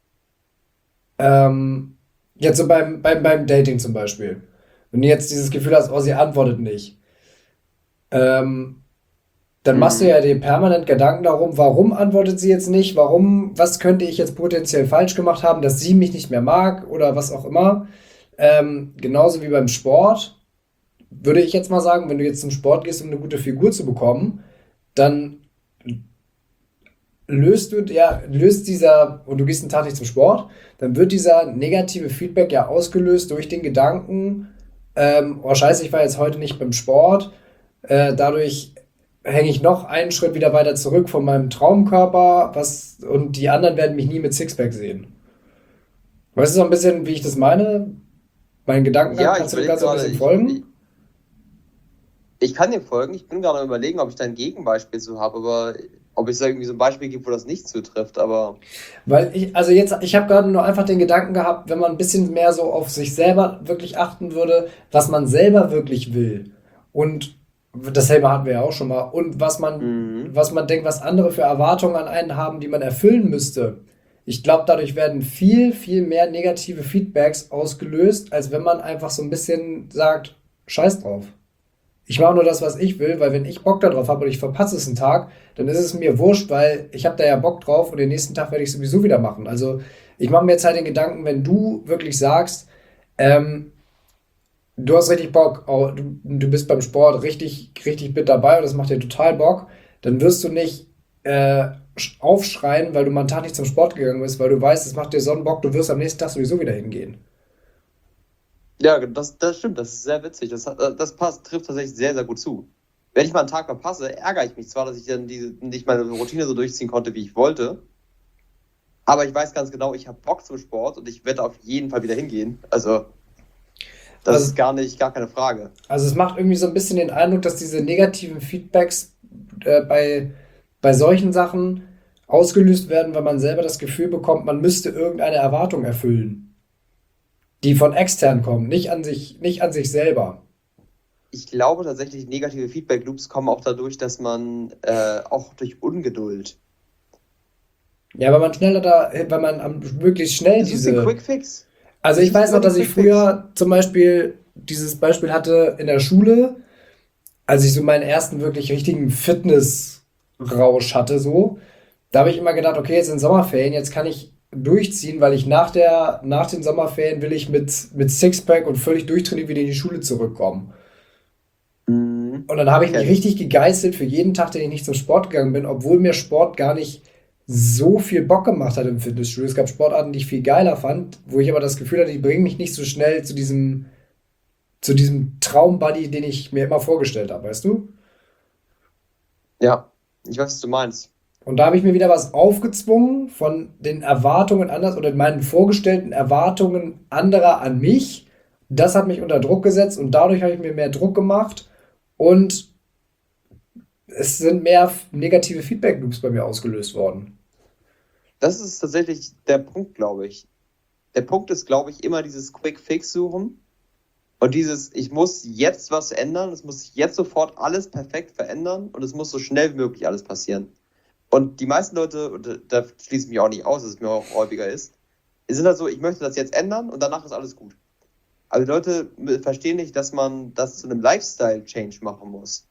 jetzt so beim Dating zum Beispiel, wenn du jetzt dieses Gefühl hast, oh, sie antwortet nicht, ähm, dann machst du ja Mhm. dir permanent Gedanken darum, warum antwortet sie jetzt nicht, warum, was könnte ich jetzt potenziell falsch gemacht haben, dass sie mich nicht mehr mag oder was auch immer. Genauso wie beim Sport, würde ich jetzt mal sagen, wenn du jetzt zum Sport gehst, um eine gute Figur zu bekommen, dann löst dieser, und du gehst einen Tag nicht zum Sport, dann wird dieser negative Feedback ja ausgelöst durch den Gedanken, oh scheiße, ich war jetzt heute nicht beim Sport, dadurch hänge ich noch einen Schritt wieder weiter zurück von meinem Traumkörper, und die anderen werden mich nie mit Sixpack sehen. Weißt du so ein bisschen, wie ich das meine? Mein Gedankengang, Ja, ich kannst du dem überlege Ganze ein gerade, bisschen folgen? ich kann dir folgen. Ich bin gerade am Überlegen, ob ich da ein Gegenbeispiel zu habe, aber ob es da irgendwie so ein Beispiel gibt, wo das nicht zutrifft. Aber Weil ich habe gerade nur einfach den Gedanken gehabt, wenn man ein bisschen mehr so auf sich selber wirklich achten würde, was man selber wirklich will. Und dasselbe hatten wir ja auch schon mal. Und mhm. was man denkt, was andere für Erwartungen an einen haben, die man erfüllen müsste. Ich glaube, dadurch werden viel, viel mehr negative Feedbacks ausgelöst, als wenn man einfach so ein bisschen sagt, scheiß drauf. Ich mache nur das, was ich will, weil wenn ich Bock darauf habe und ich verpasse es einen Tag, dann ist es mir wurscht, weil ich habe da ja Bock drauf und den nächsten Tag werde ich sowieso wieder machen. Also ich mache mir jetzt halt den Gedanken, wenn du wirklich sagst, ähm, du hast richtig Bock, du bist beim Sport richtig, richtig mit dabei und das macht dir total Bock, dann wirst du nicht aufschreien, weil du mal einen Tag nicht zum Sport gegangen bist, weil du weißt, es macht dir so einen Bock, du wirst am nächsten Tag sowieso wieder hingehen. Ja, das stimmt, das ist sehr witzig. Das trifft tatsächlich sehr, sehr gut zu. Wenn ich mal einen Tag verpasse, ärgere ich mich zwar, dass ich dann nicht meine Routine so durchziehen konnte, wie ich wollte, aber ich weiß ganz genau, ich habe Bock zum Sport und ich werde auf jeden Fall wieder hingehen. Also, das ist Also, gar keine Frage. also es macht irgendwie so ein bisschen den Eindruck, dass diese negativen Feedbacks bei solchen Sachen ausgelöst werden, weil man selber das Gefühl bekommt, man müsste irgendeine Erwartung erfüllen, die von extern kommen, nicht an sich selber. Ich glaube tatsächlich, negative Feedback-Loops kommen auch dadurch, dass man auch durch Ungeduld. Ja, weil man möglichst schnell Du suchst den diese. Quick Fix. Also Du ich suchst weiß immer noch, den dass ich Quick Fix. früher zum Beispiel dieses Beispiel hatte in der Schule. als ich so meinen ersten wirklich richtigen Fitnessrausch hatte, so, da habe ich immer gedacht, okay, jetzt sind Sommerferien, jetzt kann ich durchziehen, weil ich nach den Sommerferien will ich mit Sixpack und völlig durchtrainiert wieder in die Schule zurückkommen. Mhm. Und dann habe ich mich Kenn ich. richtig gegeißelt für jeden Tag, den ich nicht zum Sport gegangen bin, obwohl mir Sport gar nicht so viel Bock gemacht hat im Fitnessstudio. Es gab Sportarten, die ich viel geiler fand, wo ich aber das Gefühl hatte, die bringen mich nicht so schnell zu diesem Traumbuddy, den ich mir immer vorgestellt habe, weißt du? Ja, ich weiß, was du meinst. Und da habe ich mir wieder was aufgezwungen von den Erwartungen anders oder meinen vorgestellten Erwartungen anderer an mich. Das hat mich unter Druck gesetzt und dadurch habe ich mir mehr Druck gemacht und es sind mehr negative Feedback-Loops bei mir ausgelöst worden. Das ist tatsächlich der Punkt, glaube ich. Der Punkt ist, glaube ich, immer dieses Quick Fix suchen und dieses, ich muss jetzt was ändern, es muss jetzt sofort alles perfekt verändern und es muss so schnell wie möglich alles passieren. Und die meisten Leute, und da schließe ich mich auch nicht aus, dass es mir auch häufiger ist, sind halt so, ich möchte das jetzt ändern und danach ist alles gut. Aber die Leute verstehen nicht, dass man das zu einem Lifestyle-Change machen muss.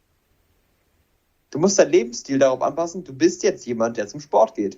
Du musst deinen Lebensstil darauf anpassen, du bist jetzt jemand, der zum Sport geht.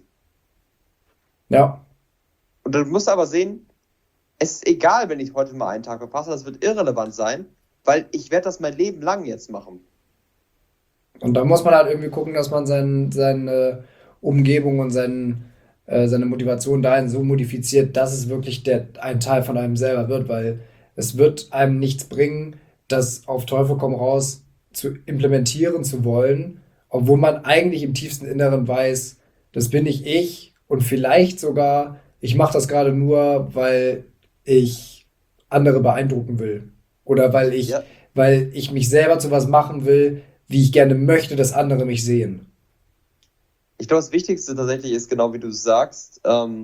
Ja, Und du musst aber sehen, es ist egal, wenn ich heute mal einen Tag verpasse, das wird irrelevant sein, weil ich werde das mein Leben lang jetzt machen. und da muss man halt irgendwie gucken, dass man seine Umgebung und seine Motivation dahin so modifiziert, dass es wirklich ein Teil von einem selber wird, weil es wird einem nichts bringen, das auf Teufel komm raus zu implementieren zu wollen, obwohl man eigentlich im tiefsten Inneren weiß, das bin nicht ich und vielleicht sogar, ich mache das gerade nur, weil ich andere beeindrucken will oder Ja, weil ich mich selber zu was machen will, wie ich gerne möchte, dass andere mich sehen. ich glaube, das Wichtigste tatsächlich ist, genau wie du es sagst,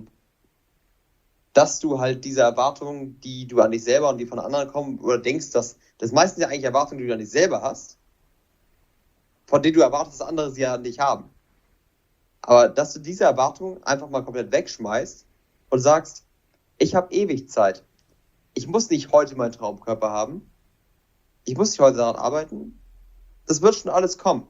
dass du halt diese Erwartungen, die du an dich selber und die von anderen kommen, oder denkst, dass das meistens ja eigentlich Erwartungen, die du an dich selber hast, von denen du erwartest, dass andere sie ja an dich haben. Aber dass du diese Erwartungen einfach mal komplett wegschmeißt und sagst, ich habe ewig Zeit. Ich muss nicht heute meinen Traumkörper haben. Ich muss nicht heute daran arbeiten. Das wird schon alles kommen.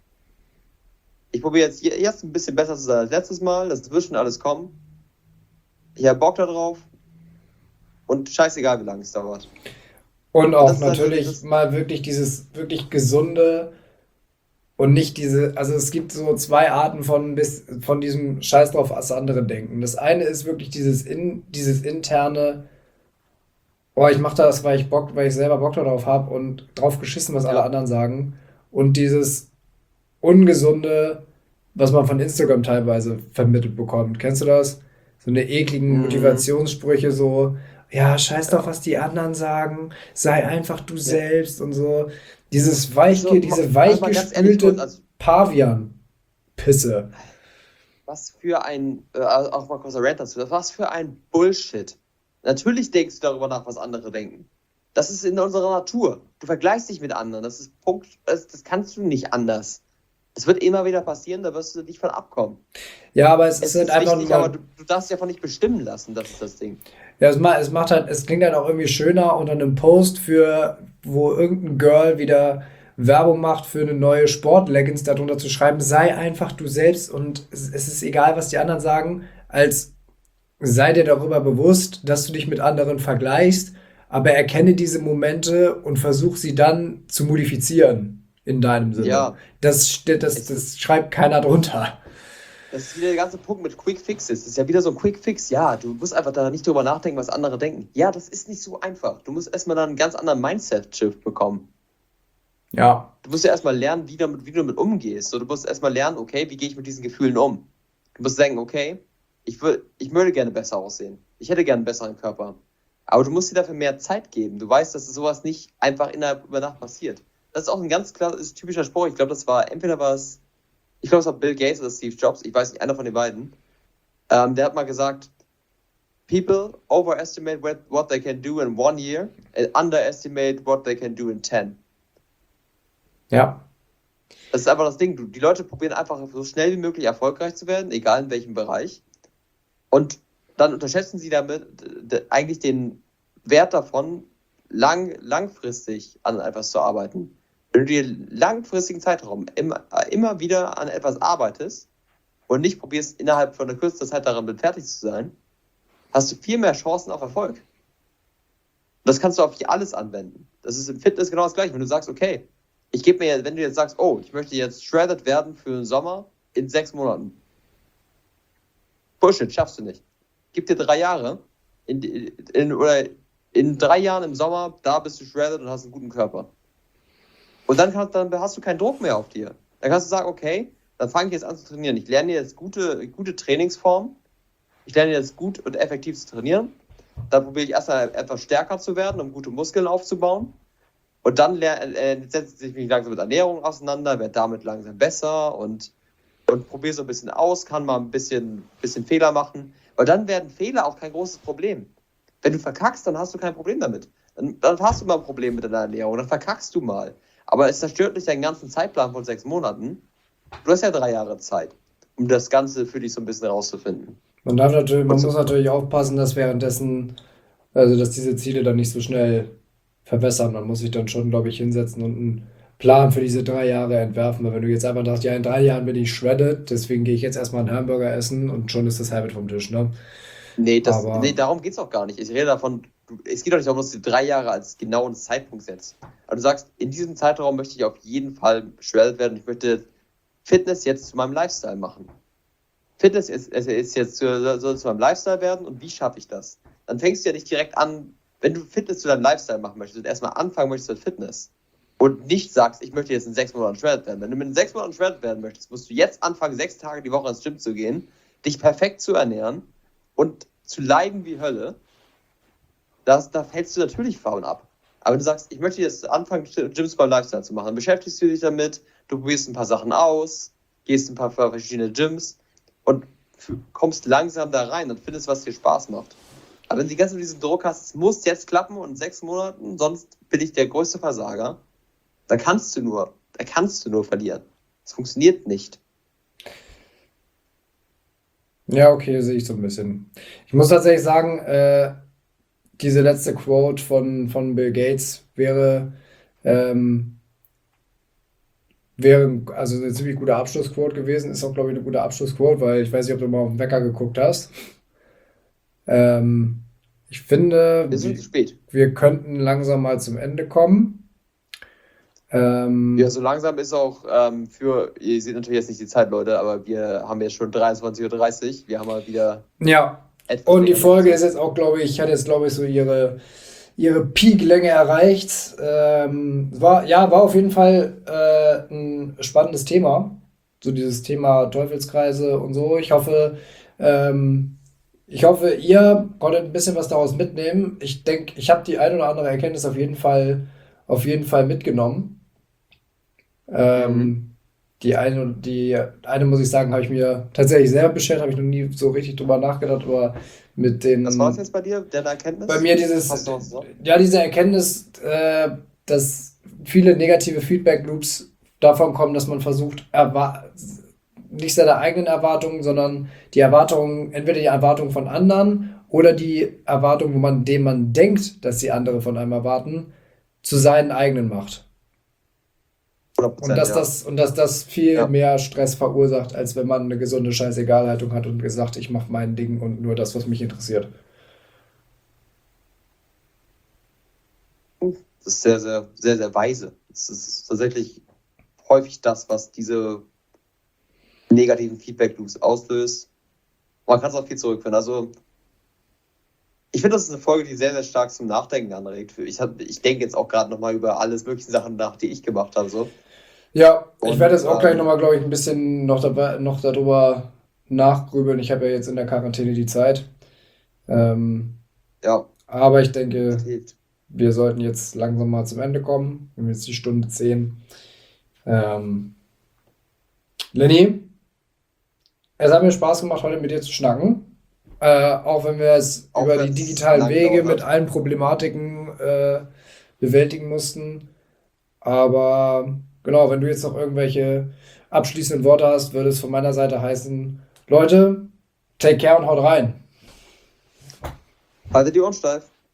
Ich probiere jetzt ein bisschen besser zu sein als letztes Mal. Das wird schon alles kommen. Ich habe Bock darauf und scheißegal, wie lange es dauert. Und Und auch das ist halt natürlich dieses, mal wirklich dieses wirklich gesunde und nicht diese, also es gibt so zwei Arten von diesem Scheiß drauf, was andere denken. Das eine ist wirklich dieses interne, oh, ich mache das, weil ich selber Bock darauf habe und drauf geschissen, was alle ja, anderen sagen. Und dieses ungesunde, was man von Instagram teilweise vermittelt bekommt. Kennst du das? So eine ekligen mm, Motivationssprüche, so, ja, scheiß doch, ja, was die anderen sagen, sei einfach du ja. selbst und so. Also, Diese mal ganz ehrlich kurz, weichgespülte also Pavian-Pisse. was für ein, auch mal kurzer Rant dazu, was für ein Bullshit. Natürlich denkst du darüber nach, was andere denken. Das ist in unserer Natur. Du vergleichst dich mit anderen. Das ist Punkt, das kannst du nicht anders. Es wird immer wieder passieren, da wirst du nicht von abkommen. Ja, aber es ist Es halt ist einfach wichtig, aber nur, du darfst dich davon nicht bestimmen lassen, das ist das Ding. ja, es macht halt, es klingt halt auch irgendwie schöner unter einem Post wo irgendein Girl wieder Werbung macht für eine neue Sportleggings, darunter zu schreiben, sei einfach du selbst und es ist egal, was die anderen sagen, als sei dir darüber bewusst, dass du dich mit anderen vergleichst, aber erkenne diese Momente und versuch sie dann zu modifizieren in deinem Sinne. Ja, es Das ist, schreibt keiner drunter. das ist wieder der ganze Punkt mit Quick Fixes. Das ist ja wieder so ein Quick Fix. Ja, du musst einfach da nicht drüber nachdenken, was andere denken. Ja, das ist nicht so einfach. Du musst erstmal dann einen ganz anderen Mindset-Shift bekommen. Ja, Du musst ja erstmal lernen, wie du damit umgehst. So, du musst erstmal lernen, okay, wie gehe ich mit diesen Gefühlen um? Du musst denken, okay, ich würde gerne besser aussehen. Ich hätte gerne einen besseren Körper. Aber du musst dir dafür mehr Zeit geben. Du weißt, dass sowas nicht einfach innerhalb über Nacht passiert. Das ist auch ein ganz klar, ist typischer Spruch. Ich glaube, ich glaube, es war Bill Gates oder Steve Jobs. Ich weiß nicht, einer von den beiden. Der hat mal gesagt, People overestimate what they can do in 1 year and underestimate what they can do in 10. ja. Das ist einfach das Ding. Die Leute probieren einfach so schnell wie möglich erfolgreich zu werden, egal in welchem Bereich. Und dann unterschätzen sie damit eigentlich den Wert davon, langfristig an etwas zu arbeiten. Wenn du dir langfristigen Zeitraum immer wieder an etwas arbeitest und nicht probierst, innerhalb von der kürzesten Zeit daran fertig zu sein, hast du viel mehr Chancen auf Erfolg. Und das kannst du auf alles anwenden. Das ist im Fitness genau das Gleiche. Wenn du sagst, okay, wenn du jetzt sagst, oh, ich möchte jetzt shredded werden für den Sommer in 6 Monaten. Bullshit, schaffst du nicht. Gib dir 3 Jahre, oder in 3 Jahren im Sommer, da bist du shredded und hast einen guten Körper. Und dann hast du keinen Druck mehr auf dir. Dann kannst du sagen, okay, dann fange ich jetzt an zu trainieren. Ich lerne jetzt gute Trainingsformen. Ich lerne jetzt gut und effektiv zu trainieren. Dann probiere ich erstmal etwas stärker zu werden, um gute Muskeln aufzubauen. Und dann setze ich mich langsam mit Ernährung auseinander, werde damit langsam besser und probiere so ein bisschen aus, kann mal ein bisschen Fehler machen. Weil dann werden Fehler auch kein großes Problem. Wenn du verkackst, dann hast du kein Problem damit. Dann hast du mal ein Problem mit deiner Ernährung, dann verkackst du mal. Aber es zerstört nicht deinen ganzen Zeitplan von 6 Monaten. Du hast ja 3 Jahre Zeit, um das Ganze für dich so ein bisschen rauszufinden. Man muss natürlich aufpassen, dass dass diese Ziele dann nicht so schnell verbessern. Man muss sich dann schon, glaube ich, hinsetzen und einen Plan für diese 3 Jahre entwerfen. Weil wenn du jetzt einfach sagst, ja, in 3 Jahren bin ich shredded, deswegen gehe ich jetzt erstmal einen Hamburger essen und schon ist das Habit vom Tisch, ne? Nee, Aber darum geht es auch gar nicht. Ich rede davon, es geht doch nicht darum, dass du 3 Jahre als genauen Zeitpunkt setzt. Aber du sagst, in diesem Zeitraum möchte ich auf jeden Fall shredded werden. Ich möchte Fitness jetzt zu meinem Lifestyle machen. Fitness ist jetzt soll zu meinem Lifestyle werden und wie schaffe ich das? Dann fängst du ja nicht direkt an, wenn du Fitness zu deinem Lifestyle machen möchtest und erstmal anfangen möchtest mit Fitness und nicht sagst, ich möchte jetzt in 6 Monaten shredded werden. Wenn du in 6 Monaten shredded werden möchtest, musst du jetzt anfangen, 6 Tage die Woche ins Gym zu gehen, dich perfekt zu ernähren und zu leiden wie Hölle. Da fällst du natürlich faul ab. Aber wenn du sagst, ich möchte jetzt anfangen, Gyms beim Lifestyle zu machen, beschäftigst du dich damit, du probierst ein paar Sachen aus, gehst ein paar verschiedene Gyms und kommst langsam da rein und findest, was dir Spaß macht. Aber wenn du die ganze Zeit diesen Druck hast, es muss jetzt klappen und in 6 Monaten, sonst bin ich der größte Versager, da kannst du nur verlieren. Es funktioniert nicht. ja, okay, sehe ich so ein bisschen. Ich muss tatsächlich sagen, diese letzte Quote von Bill Gates ähm, wäre also eine ziemlich gute Abschlussquote gewesen. Ist auch, glaube ich, eine gute Abschlussquote, weil ich weiß nicht, ob du mal auf den Wecker geguckt hast. Ähm, Ich finde, Wir sind zu spät. wir könnten langsam mal zum Ende kommen. Ja, Ähm, so langsam ist auch ihr seht natürlich jetzt nicht die Zeit, Leute, aber wir haben jetzt schon 23:30 Uhr. Wir haben mal wieder ja, etwas und die länger Folge ist produziert. jetzt auch, glaube ich, hat jetzt, glaube ich, so ihre Peak-Länge erreicht. War auf jeden Fall ein spannendes Thema. So dieses Thema Teufelskreise und so. Ähm, ich hoffe, ihr konntet ein bisschen was daraus mitnehmen. Ich denke, ich habe die ein oder andere Erkenntnis auf jeden Fall mitgenommen. Mhm. Ähm, die eine muss ich sagen, habe ich mir tatsächlich selber bestellt, habe ich noch nie so richtig drüber nachgedacht, aber mit Was war es den jetzt bei dir, deine bei Erkenntnis? mir dieses, Hast du noch was gesagt? ja, diese Erkenntnis, dass viele negative Feedback-Loops davon kommen, dass man versucht, nicht seine eigenen Erwartungen, sondern entweder die Erwartungen von anderen oder die Erwartungen, dem man denkt, dass die andere von einem erwarten, zu seinen eigenen macht. Und 100%, ja. dass das viel Ja. mehr Stress verursacht, als wenn man eine gesunde Scheißegalhaltung hat und gesagt, ich mache mein Ding und nur das, was mich interessiert. Das ist sehr, sehr, sehr, sehr weise. Es ist tatsächlich häufig das, was diese negativen Feedback-Loops auslöst. Man kann es auch viel zurückführen. Also, ich finde, das ist eine Folge, die sehr, sehr stark zum Nachdenken anregt. Ich denke jetzt auch gerade nochmal über alles mögliche Sachen nach, die ich gemacht habe. So. Ja, ich werde Und jetzt auch gleich nochmal, glaube ich, ein bisschen noch darüber nachgrübeln. Ich habe ja jetzt in der Quarantäne die Zeit. Ähm, ja, aber ich das denke, hilft. wir sollten jetzt langsam mal zum Ende kommen. Wir haben jetzt die Stunde 10. Ähm, Lenny, es hat mir Spaß gemacht, heute mit dir zu schnacken. Auch wenn wir es Auch über die wenn es digitalen lang Wege gedauert mit hat. allen Problematiken bewältigen mussten. Aber genau, wenn du jetzt noch irgendwelche abschließenden Worte hast, würde es von meiner Seite heißen, Leute, take care und haut rein. Haltet die Ohren steif.